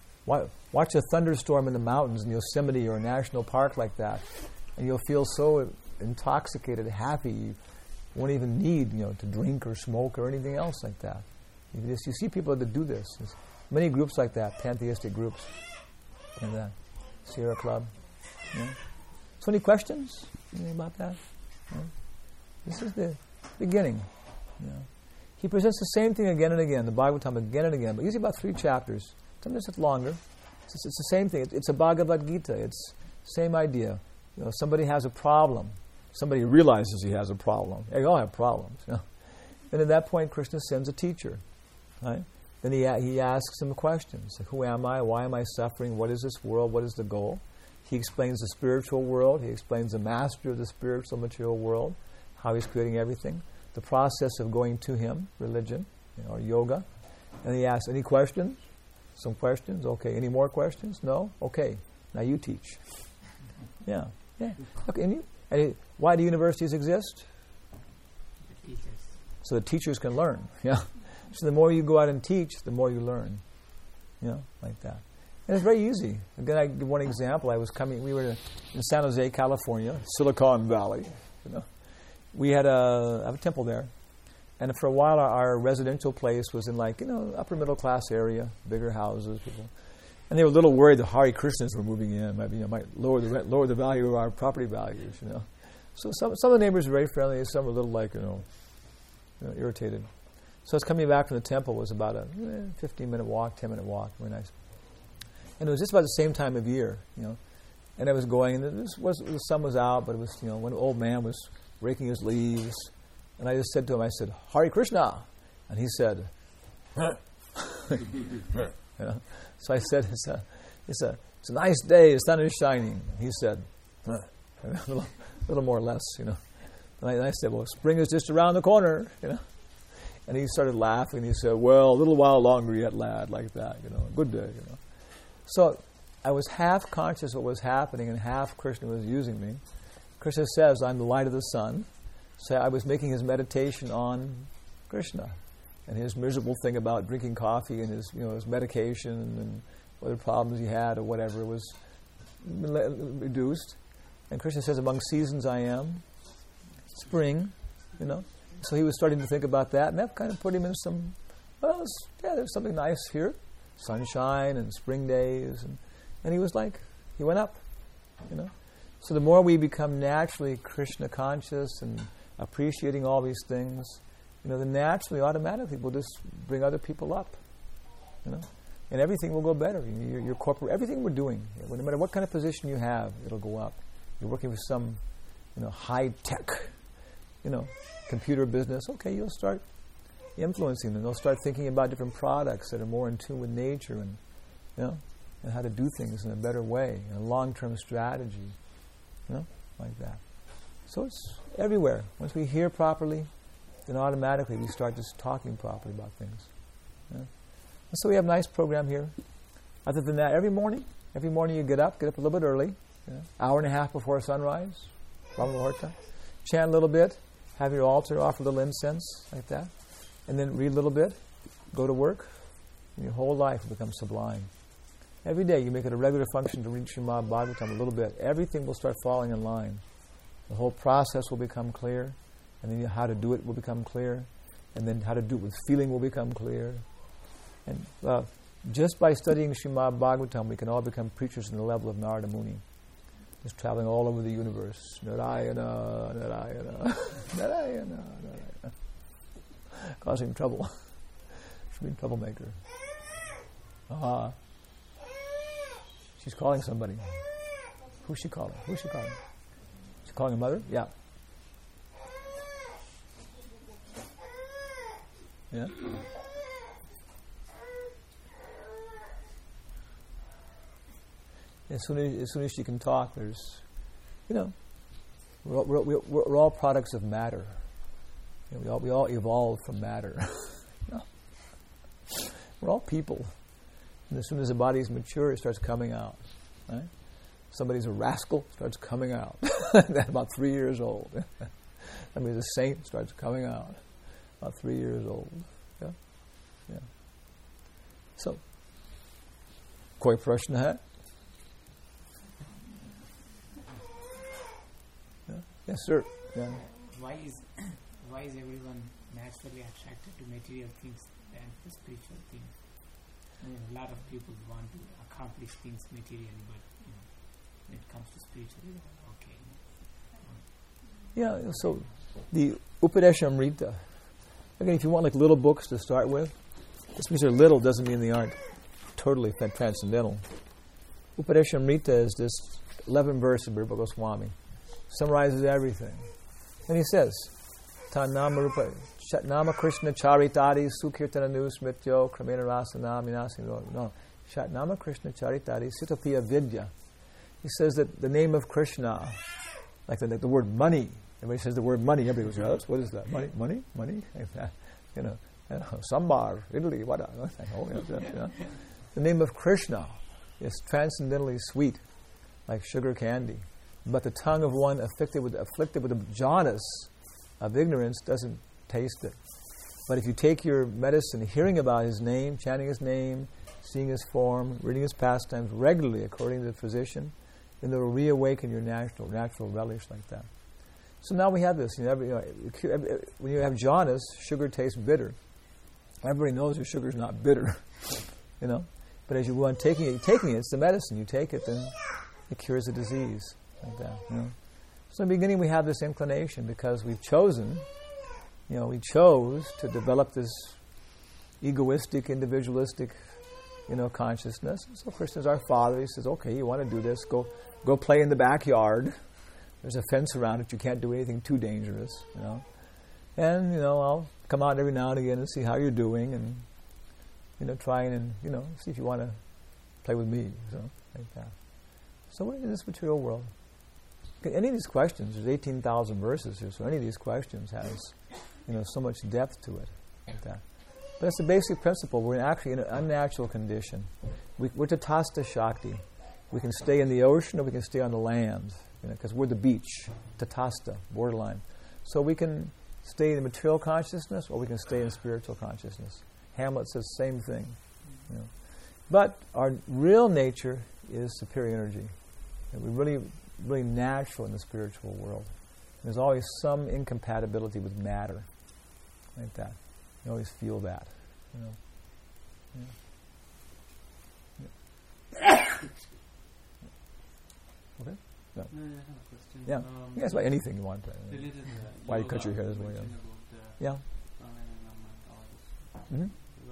Watch a thunderstorm in the mountains in Yosemite or a national park like that, and you'll feel so intoxicated, happy, you won't even need, you know, to drink or smoke or anything else like that. You just you see people that do this. There's many groups like that, pantheistic groups, like that, Sierra Club. Yeah. So, any questions anything about that? Yeah. This is the beginning. Yeah. He presents the same thing again and again, the Bhagavatam again and again, but usually about three chapters. Sometimes it's longer. It's, it's the same thing. It's, it's a Bhagavad Gita. It's the same idea. You know, somebody has a problem. Somebody realizes he has a problem. They all have problems. You know? And at that point, Krishna sends a teacher. Right? Then he he asks him questions. Like, who am I? Why am I suffering? What is this world? What is the goal? He explains the spiritual world. He explains the master of the spiritual material world, how he's creating everything, the process of going to him, religion, you know, or yoga. And he asks, any questions? Some questions? Okay. Any more questions? No? Okay. Now you teach. Yeah. Yeah. Okay. And you, and he, why do universities exist? The teachers. So the teachers can learn. Yeah. So the more you go out and teach, the more you learn. You know, like that. And it's very easy. Again, I give one example. I was coming, we were in San Jose, California, Silicon Valley. You know, we had a, have a temple there, and for a while our, our residential place was in like you know upper middle class area, bigger houses, people, and they were a little worried the Hare Krishnas were moving in, might, you know, might lower the rent, lower the value of our property values, you know. So some some of the neighbors were very friendly, some were a little like you know, you know irritated. So I was coming back from the temple. It was about a eh, fifteen minute walk, ten minute walk, very nice. And it was just about the same time of year, you know. And I was going, and this was, the sun was out, but it was, you know, when an old man was raking his leaves. And I just said to him, I said, Hare Krishna. And he said, you know. So I said, it's a, it's a, it's a nice day, the sun is shining. He said, a little, little more or less, you know. And I, and I said, well, spring is just around the corner, you know. And he started laughing. He said, well, a little while longer yet, lad, like that, you know. Good day, you know. So I was half conscious of what was happening and half Krishna was using me. Krishna says, I'm the light of the sun. So I was making his meditation on Krishna and his miserable thing about drinking coffee and his, you know, his medication and whatever problems he had or whatever was reduced. And Krishna says, among seasons I am. Spring, you know. So he was starting to think about that, and that kind of put him in some, well, yeah, there's something nice here. Sunshine and spring days, and, and he was like, he went up, you know. So the more we become naturally Krishna conscious and appreciating all these things, you know, then naturally, automatically, we'll just bring other people up, you know, and everything will go better. You know, your, your corporate, everything we're doing, no matter what kind of position you have, it'll go up. You're working with some, you know, high tech, you know, computer business. Okay, you'll start influencing them. They'll start thinking about different products that are more in tune with nature and, you know, and how to do things in a better way, and a long-term strategy, you know, like that. So it's everywhere. Once we hear properly, then automatically we start just talking properly about things. You know? And so we have a nice program here. Other than that, every morning, every morning you get up, get up a little bit early, you know, hour and a half before sunrise, Brahma Muhurta, chant a little bit, have your altar, offer a little incense, like that. And then read a little bit, go to work, and your whole life will become sublime. Every day you make it a regular function to read Srimad Bhagavatam a little bit. Everything will start falling in line. The whole process will become clear, and then how to do it will become clear, and then how to do it with feeling will become clear. And uh, just by studying Srimad Bhagavatam, we can all become preachers in the level of Narada Muni, just traveling all over the universe. Narayana, Narayana, Narayana, Narayana. causing trouble. She's being a troublemaker. Ah. She's calling somebody. Who's she calling? Who's she calling? She's calling her mother? Yeah. Yeah? As soon as, as soon as she can talk, there's, you know, we're all, we're, we're, we're all products of matter. You know, we all we all evolved from matter. You know? We're all people. And as soon as the body's mature, it starts coming out. Right? Somebody's a rascal, starts coming out. At about three years old. Somebody's a saint, starts coming out. About three years old. Yeah? Yeah. So, koi prashna hai? Yeah. Yes, sir. Yeah. Why is why is everyone naturally attracted to material things than to spiritual things? I mean, a lot of people want to accomplish things materially, but you know, when it comes to spiritual, okay. Yeah, so the Upadeshamrita. Again, if you want like little books to start with, just because they're little doesn't mean they aren't totally transcendental. Upadeshamrita is this eleven verse of Rupa Goswami. Summarizes everything. And he says, Tanama Rupa Shatnama Krishna Charitari Sukirtana Nusmityo Kramena Rasana Minasi No. Shatnama Krishna Charitari Sitopiya Vidya. He says that the name of Krishna, like the, like the word money. Everybody says the word money. Everybody goes, oh, what is that? Money? Money? Money? You know, you know sambar, Italy, what? Oh, you know. The name of Krishna is transcendently sweet, like sugar candy. But the tongue of one afflicted with afflicted with the jaundice of ignorance doesn't taste it. But if you take your medicine, hearing about his name, chanting his name, seeing his form, reading his pastimes regularly according to the physician, then it will reawaken your natural natural relish like that. So now we have this. You know, every, you know, when you have jaundice, sugar tastes bitter. Everybody knows your sugar is not bitter, you know. But as you go on taking it, taking it, it's the medicine. You take it, then it cures the disease. Like that, you know. So in the beginning we have this inclination because we've chosen, you know, we chose to develop this egoistic, individualistic, you know, consciousness. So Krishna's our father. He says, okay, you want to do this, go go play in the backyard. There's a fence around it. You can't do anything too dangerous, you know. And, you know, I'll come out every now and again and see how you're doing and, you know, try and, you know, see if you want to play with me, so, like that. So we're in this material world. Any of these questions, there's eighteen thousand verses here, so any of these questions has, you know, so much depth to it, like that. But it's the basic principle. We're actually in an unnatural condition. We, we're Tatasta Shakti. We can stay in the ocean or we can stay on the land, you know, because we're the beach, Tatasta, borderline. So we can stay in the material consciousness or we can stay in spiritual consciousness. Hamlet says the same thing. You know. But our real nature is superior energy. And we're really, really natural in the spiritual world. There's always some incompatibility with matter, like that. You always feel that, you know. Yeah. Yeah. Okay. No. No, I have a question. Yeah. Um, you can ask about anything you want. To, related to Why you cut your hair this way? Yeah. Yeah. Mm-hmm.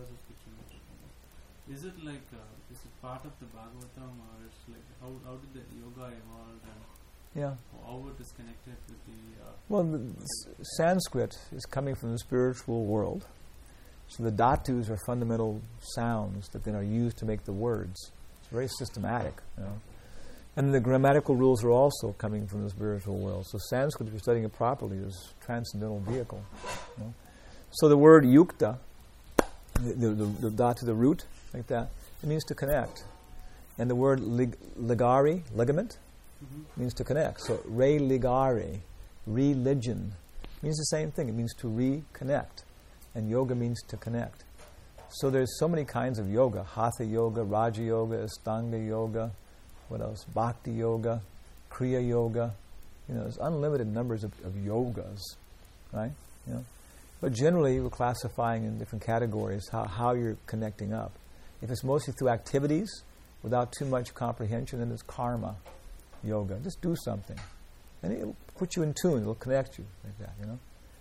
Is it like uh, is it part of the Bhagavatam, or it's like how how did the yoga evolve, and yeah, how it is connected with the? Uh, well, the s- Sanskrit is coming from the spiritual world, so the dhatus are fundamental sounds that then are used to make the words. It's very systematic, you know. And the grammatical rules are also coming from the spiritual world. So Sanskrit, if you're studying it properly, is a transcendental vehicle. You know? So the word yukta, the, the, the, the dhatu, the root, like that, it means to connect. And the word lig, ligari, ligament, mm-hmm. means to connect. So re ligare, religion, means the same thing. It means to reconnect. And yoga means to connect. So there's so many kinds of yoga. Hatha yoga, Raja yoga, Astanga yoga, what else? Bhakti yoga, Kriya yoga. You know, there's unlimited numbers of, of yogas, right? You know? But generally, we're classifying in different categories how, how you're connecting up. If it's mostly through activities, without too much comprehension, then it's karma yoga. Just do something. And it'll put you in tune. It'll connect you like that, you know?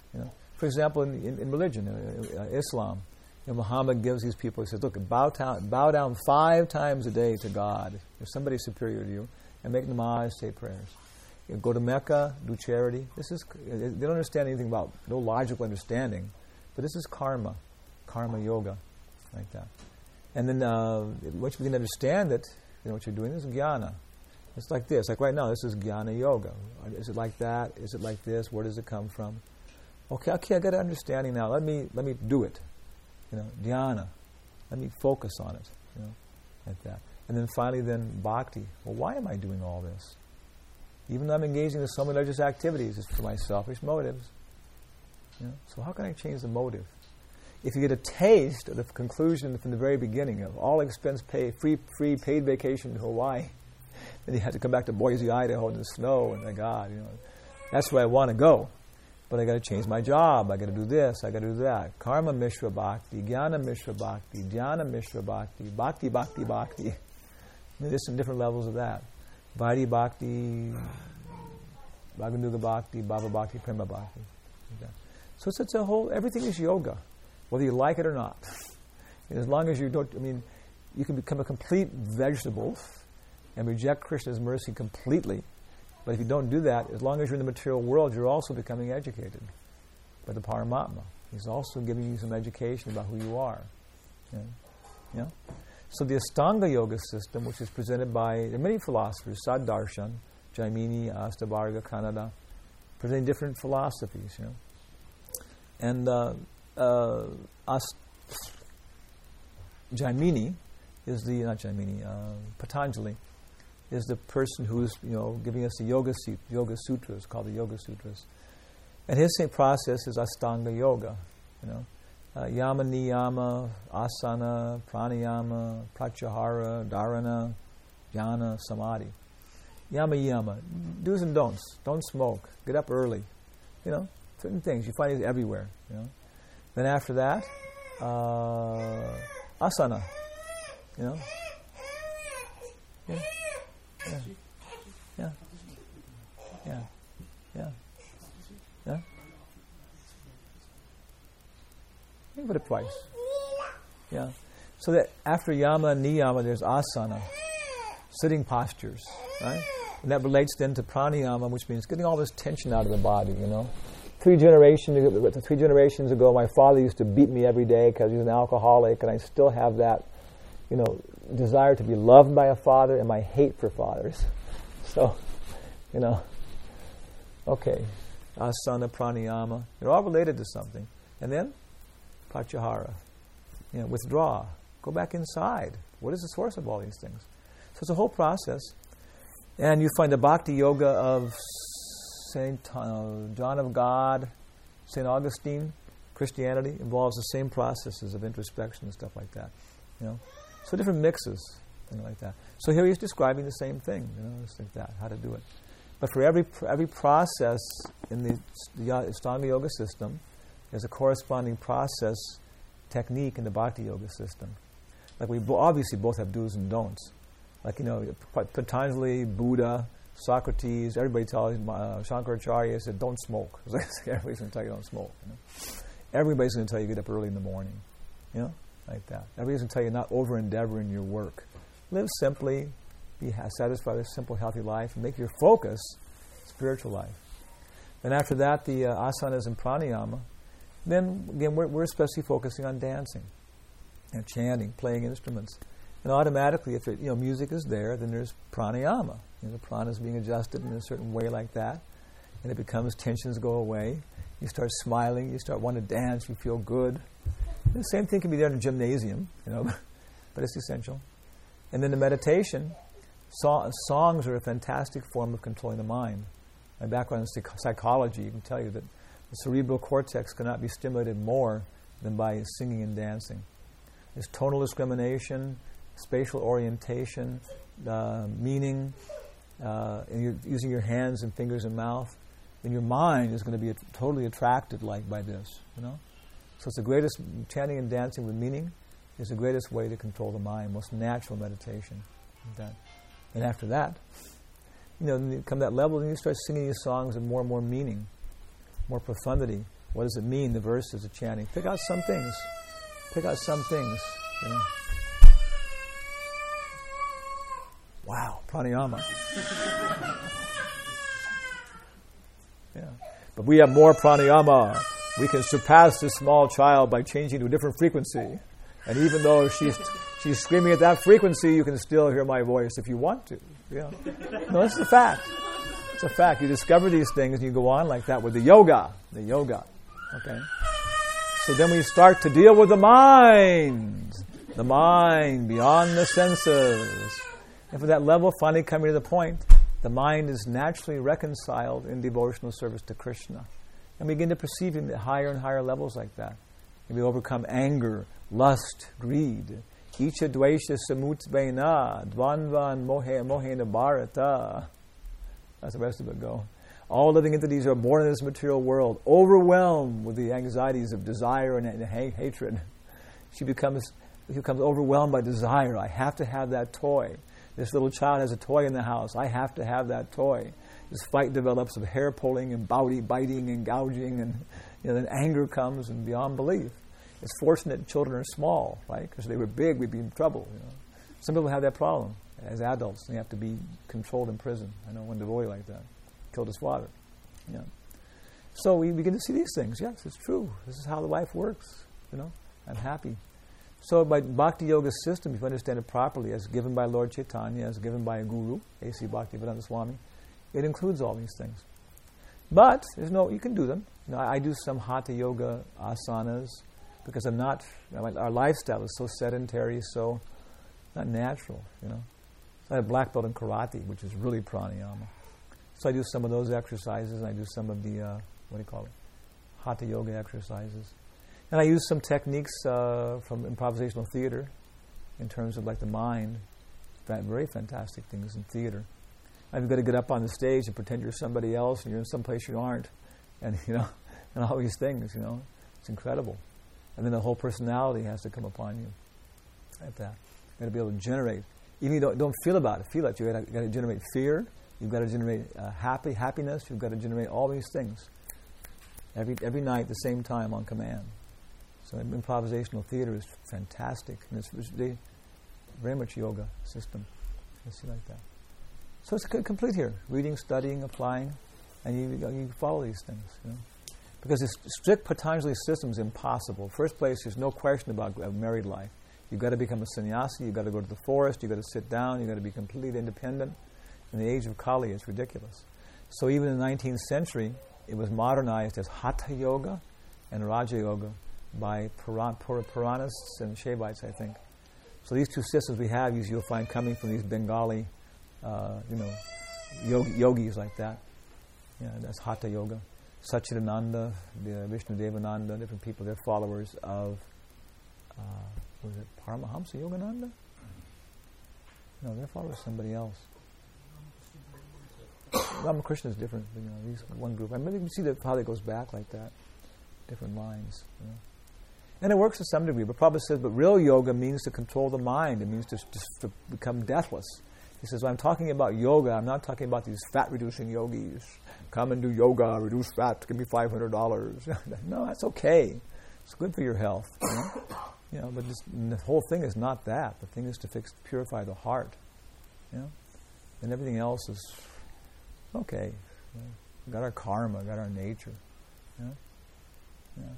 You know, for example, in, in, in religion, uh, uh, Islam, you know, Muhammad gives these people. He says, "Look, bow down, bow down five times a day to God. If somebody's superior to you, and make namaz, say prayers. You know, go to Mecca, do charity. This is they don't understand anything about no logical understanding, but this is karma, karma yoga, like that. And then uh, once you begin to understand it, you know what you're doing. This is jnana. It's like this. Like right now, this is jnana yoga. Is it like that? Is it like this? Where does it come from? Okay, okay, I got an understanding now. Let me let me do it. You know, dhyana. Let me focus on it. You know, like that. And then finally, then bhakti. Well, why am I doing all this? Even though I'm engaging in so many religious activities, it's for my selfish motives. You know? So how can I change the motive? If you get a taste of the conclusion from the very beginning of all expense paid, free, free paid vacation to Hawaii, then you had to come back to Boise, Idaho in the snow, and my God, you know, that's where I want to go. But I got to change my job. I got to do this. I got to do that. Karma Mishra Bhakti, Jnana Mishra Bhakti, Dhyana Mishra Bhakti, Bhakti Bhakti Bhakti. There's some different levels of that. Vaidhi Bhakti, Bhaganuga Bhakti, Bhava Bhakti, Prema Bhakti. Okay. So it's, it's a whole, everything is yoga, whether you like it or not. And as long as you don't, I mean, you can become a complete vegetable and reject Krishna's mercy completely. But if you don't do that, as long as you're in the material world, you're also becoming educated by the Paramatma. He's also giving you some education about who you are. Yeah? Yeah? So the Astanga Yoga system, which is presented by there are many philosophers, Saddarshan, Jaimini, Astavarga, Kannada, presenting different philosophies. You know? And uh, uh, Ast- Jaimini is the, not Jaimini, uh, Patanjali, is the person who's, you know, giving us the Yoga, yoga Sutras, called the Yoga Sutras. And his same process is Astanga Yoga, you know. Uh, yama, niyama, asana, pranayama, pratyahara, dharana, jnana, samadhi. Yama, yama, do's and don'ts. Don't smoke. Get up early. You know, certain things. You find it everywhere, you know. Then after that, uh, asana, you know. Yeah. Yeah. Yeah. Yeah. Yeah. Yeah. Think about it twice. Yeah. So that after yama and niyama, there's asana, sitting postures, right? And that relates then to pranayama, which means getting all this tension out of the body, you know. Three generations, three generations ago, my father used to beat me every day because he was an alcoholic, and I still have that, you know, desire to be loved by a father and my hate for fathers. So, you know, okay, asana, pranayama, they're all related to something. And then, pratyahara, you know, withdraw, go back inside. What is the source of all these things? So it's a whole process. And you find the bhakti yoga of Saint uh, John of God, Saint Augustine, Christianity involves the same processes of introspection and stuff like that, you know. So different mixes, you know, like that. So here he's describing the same thing, you know, just like that, how to do it. But for every every process in the, the Astanga Yoga system, there's a corresponding process technique in the Bhakti Yoga system. Like we bo- obviously both have do's and don'ts. Like, you know, Patanjali, Buddha, Socrates, everybody tells uh, Shankaracharya said, don't smoke. Everybody's going to tell you don't smoke. You know? Everybody's going to tell you get up early in the morning. You know? Like that. Everybody's going to tell you not over-endeavor in your work. Live simply, be ha- satisfied with a simple, healthy life, and make your focus spiritual life. Then after that, the uh, asanas and pranayama. Then, again, we're, we're especially focusing on dancing and chanting, playing instruments. And automatically, if it, you know, music is there, then there's pranayama. You know, the prana is being adjusted in a certain way like that. And it becomes, tensions go away. You start smiling, you start wanting to dance, you feel good. The same thing can be there in a gymnasium, you know, but it's essential. And then the meditation, so- songs are a fantastic form of controlling the mind. My background in psych- psychology, you can tell you that the cerebral cortex cannot be stimulated more than by singing and dancing. There's tonal discrimination, spatial orientation, uh, meaning, uh, and you're using your hands and fingers and mouth. Then your mind is going to be at- totally attracted like by this, you know. So it's the greatest, chanting and dancing with meaning is the greatest way to control the mind, most natural meditation. Like that. And after that, you know, when you come to that level, then you start singing these songs of more and more meaning, more profundity, What does it mean, the verses of chanting? Pick out some things. Pick out some things. You know. Wow, pranayama. Yeah. But we have more pranayama. We can surpass this small child by changing to a different frequency. And even though she's she's screaming at that frequency, you can still hear my voice if you want to. Yeah. No, it's a fact. It's a fact. You discover these things and you go on like that with the yoga. The yoga. Okay? So then we start to deal with the mind. The mind beyond the senses. And for that level, finally coming to the point, the mind is naturally reconciled in devotional service to Krishna. And we begin to perceive him at higher and higher levels like that. And we overcome anger, lust, greed. Icha dvesha samutvena dvanvan mohe mohena bharata. That's the rest of it go. All living entities are born in this material world, overwhelmed with the anxieties of desire and, and ha- hatred. She becomes, she becomes overwhelmed by desire. I have to have that toy. This little child has a toy in the house. I have to have that toy. This fight develops of hair pulling and body biting and gouging, and you know, then anger comes and beyond belief. It's fortunate children are small, right? Because if they were big, we'd be in trouble. You know? Some people have that problem as adults. They have to be controlled in prison. I know one devotee like that killed his father. Yeah. So we begin to see these things. Yes, it's true. This is how the life works. You know, I'm happy. So by Bhakti Yoga system, if you understand it properly, as given by Lord Chaitanya, as given by a guru, A C Bhaktivedanta Swami, it includes all these things. But there's no, you can do them. You know, I, I do some Hatha Yoga asanas because I'm not, you know, our lifestyle is so sedentary, so not natural, you know. So I have black belt in karate, which is really pranayama. So I do some of those exercises, and I do some of the, uh, what do you call it, Hatha Yoga exercises. And I use some techniques uh, from improvisational theater in terms of like the mind. Very fantastic things in theater. I've got to get up on the stage and pretend you're somebody else and you're in some place you aren't. And, you know, and all these things, you know. It's incredible. And then the whole personality has to come upon you like that. You've got to be able to generate. Even if you don't, don't feel about it, feel it. You've got to, you've got to generate fear. You've got to generate uh, happy happiness. You've got to generate all these things every every night at the same time on command. So improvisational theater is fantastic, and it's, it's very, very much yoga system. You see like that. So it's c- complete here: reading, studying, applying, and you you follow these things. You know? Because this strict Patanjali system is impossible. First place, there's no question about uh, married life. You've got to become a sannyasi. You've got to go to the forest. You've got to sit down. You've got to be completely independent. In the age of Kali, it's ridiculous. So even in the nineteenth century, it was modernized as Hatha Yoga and Raja Yoga by Puran, Pur, Puranists and Shaivites, I think. So these two systems we have, you'll find coming from these Bengali, uh, you know, yogi, yogis like that. Yeah, that's Hatha Yoga. Satchidananda, the Vishnu Devananda, different people, they're followers of, uh, what was it, Paramahamsa Yogananda? No, they're followers of somebody else. Ramakrishna is different, you know, these one group. I mean, you can see that how that goes back like that, different lines. You know. And it works to some degree. But Prabhupada says, but real yoga means to control the mind. It means to, just to become deathless. He says, when I'm talking about yoga, I'm not talking about these fat-reducing yogis. Come and do yoga, reduce fat, give me five hundred dollars. No, that's okay. It's good for your health. You know, you know but this, the whole thing is not that. The thing is to fix, purify the heart. You know, and everything else is okay. You know, we got our karma, got our nature. You know? Yeah.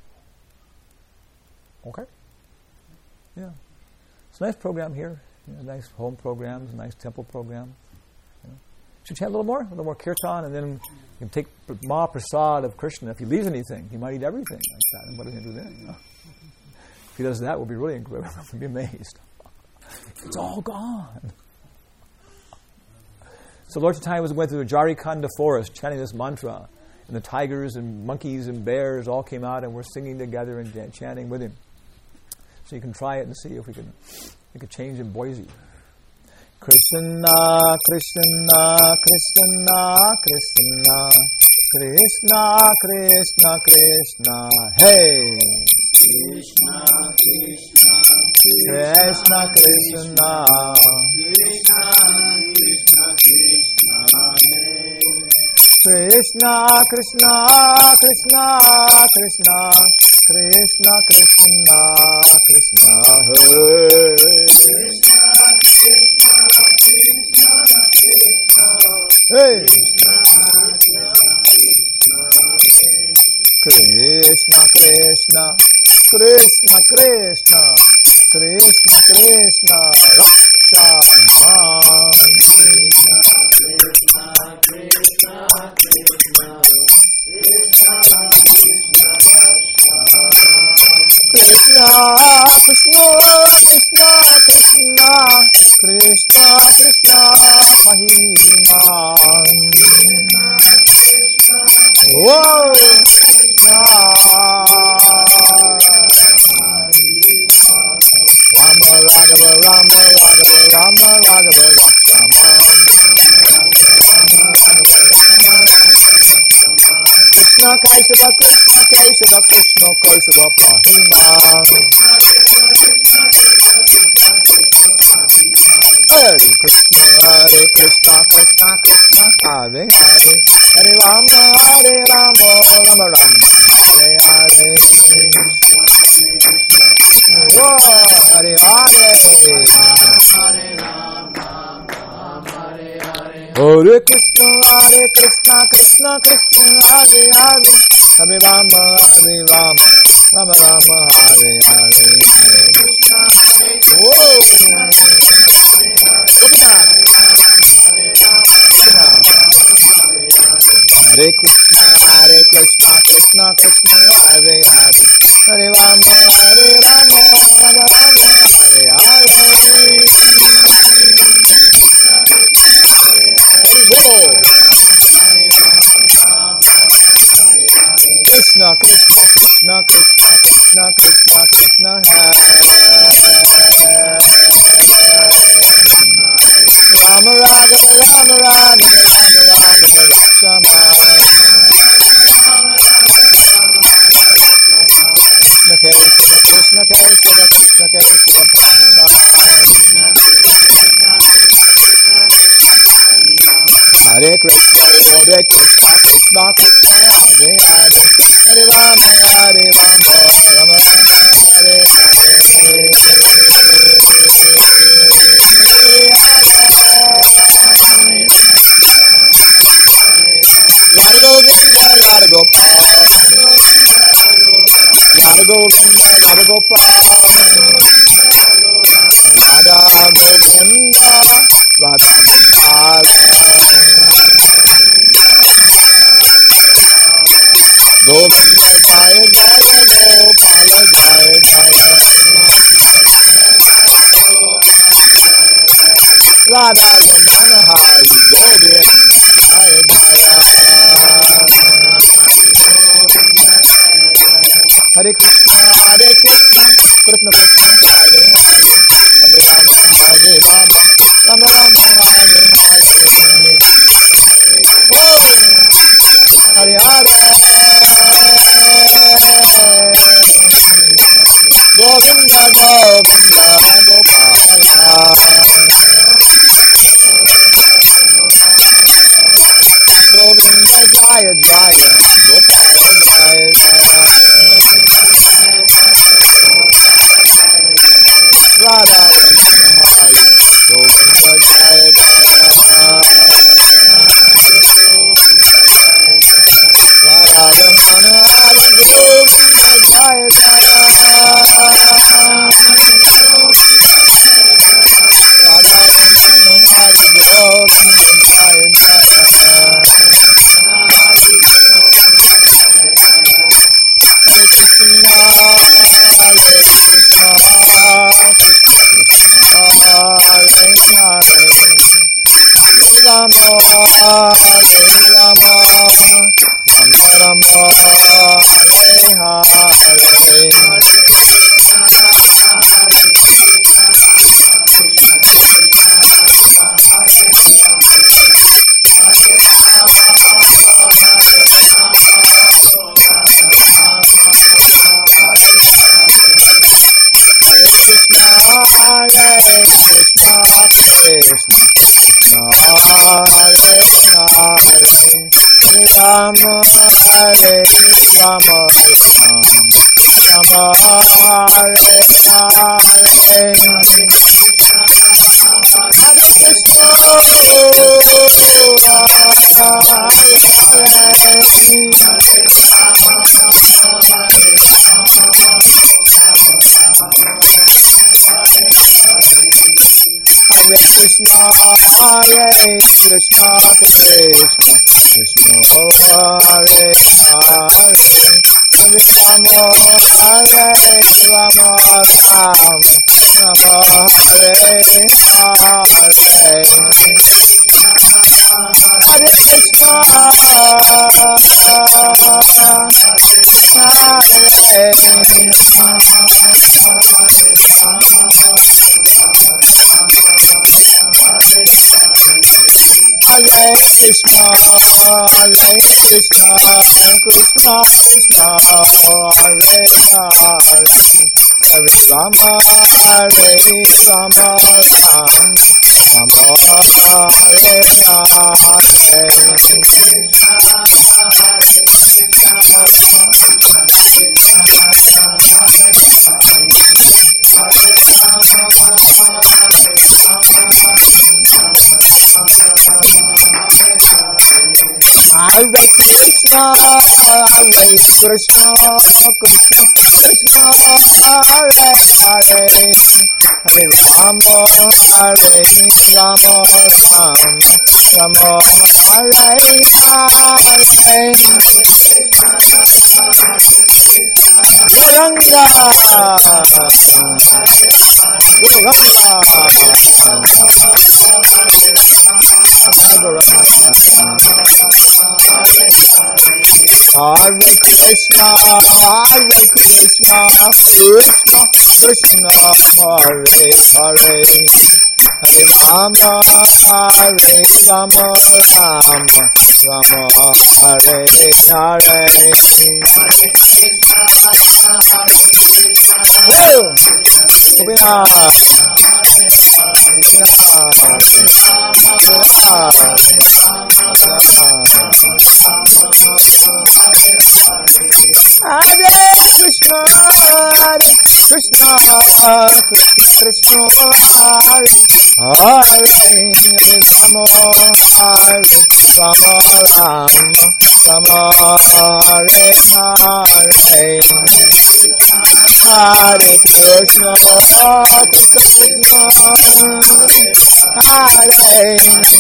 Okay. Yeah. It's a nice program here. You know, nice home programs, nice temple program. You know. Should chant a little more, a little more kirtan, and then you can take Mahaprasad of Krishna. If he leaves anything, he might eat everything like that. And what are we going to do then? You know? If he does that, we'll be really incredible. We'll be amazed. It's all gone. So Lord Chaitanya was going through the Jarikanda forest chanting this mantra, and the tigers and monkeys and bears all came out and were singing together and chanting with him. So you can try it and see if we can make a change in Boise. Krishna, Krishna, Krishna, Krishna, Krishna, Krishna, Krishna, hey! Krishna, Krishna, Krishna, Krishna, Krishna, Krishna, Krishna, hey! Krishna Krishna Krishna Krishna Krishna Krishna Krishna Hare Hey Krishna Krishna Krishna Krishna Krishna Krishna Raksha Mam Krishna Krishna Krishna Krishna Krishna Krishna Krishna Krishna Krishna Krishna Krishna Mahima Whoa Rama Raghava Rama Raghava Rama Raghava Rama Krishna Kaisava Krishna Kaisava Krishna Kaisava Pahima Hare Krishna Hare Krishna Krishna Krishna Hare Hare Hare Rama Hare Rama Rama Rama Hare Hare Oh, Hare Hare Hare Krishna Hare Krishna Krishna Krishna Hare Hare Hare Rama Hare Rama Rama Rama Hare Hare Oh Hare Krishna Hare Krishna Krishna Krishna Hare Hare Hare Rama Hare Rama Rama Rama Hare Hare Krishna Krishna Krishna Krishna Krishna Krishna Krishna Rama Raghava Rama Raghava Rama Raghava Rakshama Krishna Kesava Krishna Kesava Krishna Kesava Pahima Hare Krishna Hare Krishna Krishna Krishna Hare Hare Hare Rama Hare Rama Rama Rama Hare Hare Radha Govinda Radha Gopal Radha Govinda Radha Gopal Radha Govinda Radha Gopal Govinda Jaya Jaya Gopala Jaya Jaya Radha Vandana Hari Govinda Jaya Jaya Hare Krishna Hare Krishna Krishna Krishna Hare Hare Hare Rama Hare Rama Rama Rama Hare Hare Oh Hare Hare Govinda Govinda Gopala Govinda Jaya Jaya Gopala Jaya Jaya Radha Vandana Hari Govinda Jaya Jaya Radha Vandana Hari Govinda Jaya Jaya Radha Vandana Hari Govinda Jaya Jaya Hare Krishna Hare Krishna Krishna Hare Hare Hare Rama Hare Rama Rama Rama Hare Hare Hare Krishna, Krishna Krishna, Hare Hare, Hare Rama, Hare Rama, Rama Hare Hare. Hare Krishna, Hare Krishna, Hare Krishna, Krishna Krishna, Hare Hare, Hare Rama, Hare Rama, Rama Rama, Hare Hare. Hare Krishna, Hare Hare Krishna, Hare Krishna, Krishna Krishna, Hare Hare, Hare Rama, Hare Rama, Rama Rama, Hare Hare. Hare Krishna, Hare Krishna, Krishna Krishna, Hare Hare, Hare Rama, Hare Rama, Rama Rama, Hare Hare. Gauranga, Gauranga, Hare Krishna, Hare Krishna, Krishna Krishna, Hare Hare, Hare Rama, Hare Rama, Rama Rama, Hare Hare. Woo! Gopinath, Hare Krishna, Hare Krishna, Krishna Krishna, Hare Hare, Hare Rama, Hare Rama, Rama Rama, Hare Hare. Hare Krishna, Krishna Krishna, Hare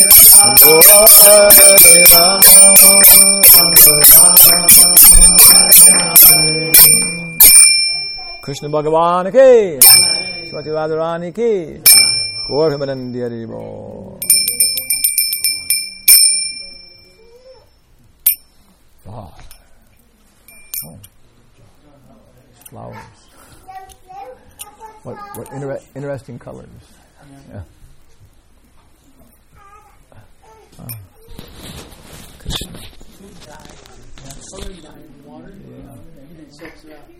Krishna Bhagavan ki, Srimati Radharani ki, Gaur Premanandi Hari Bol. Oh. Oh. Flowers. What what inter- interesting colors. Yeah. Oh. Krishna.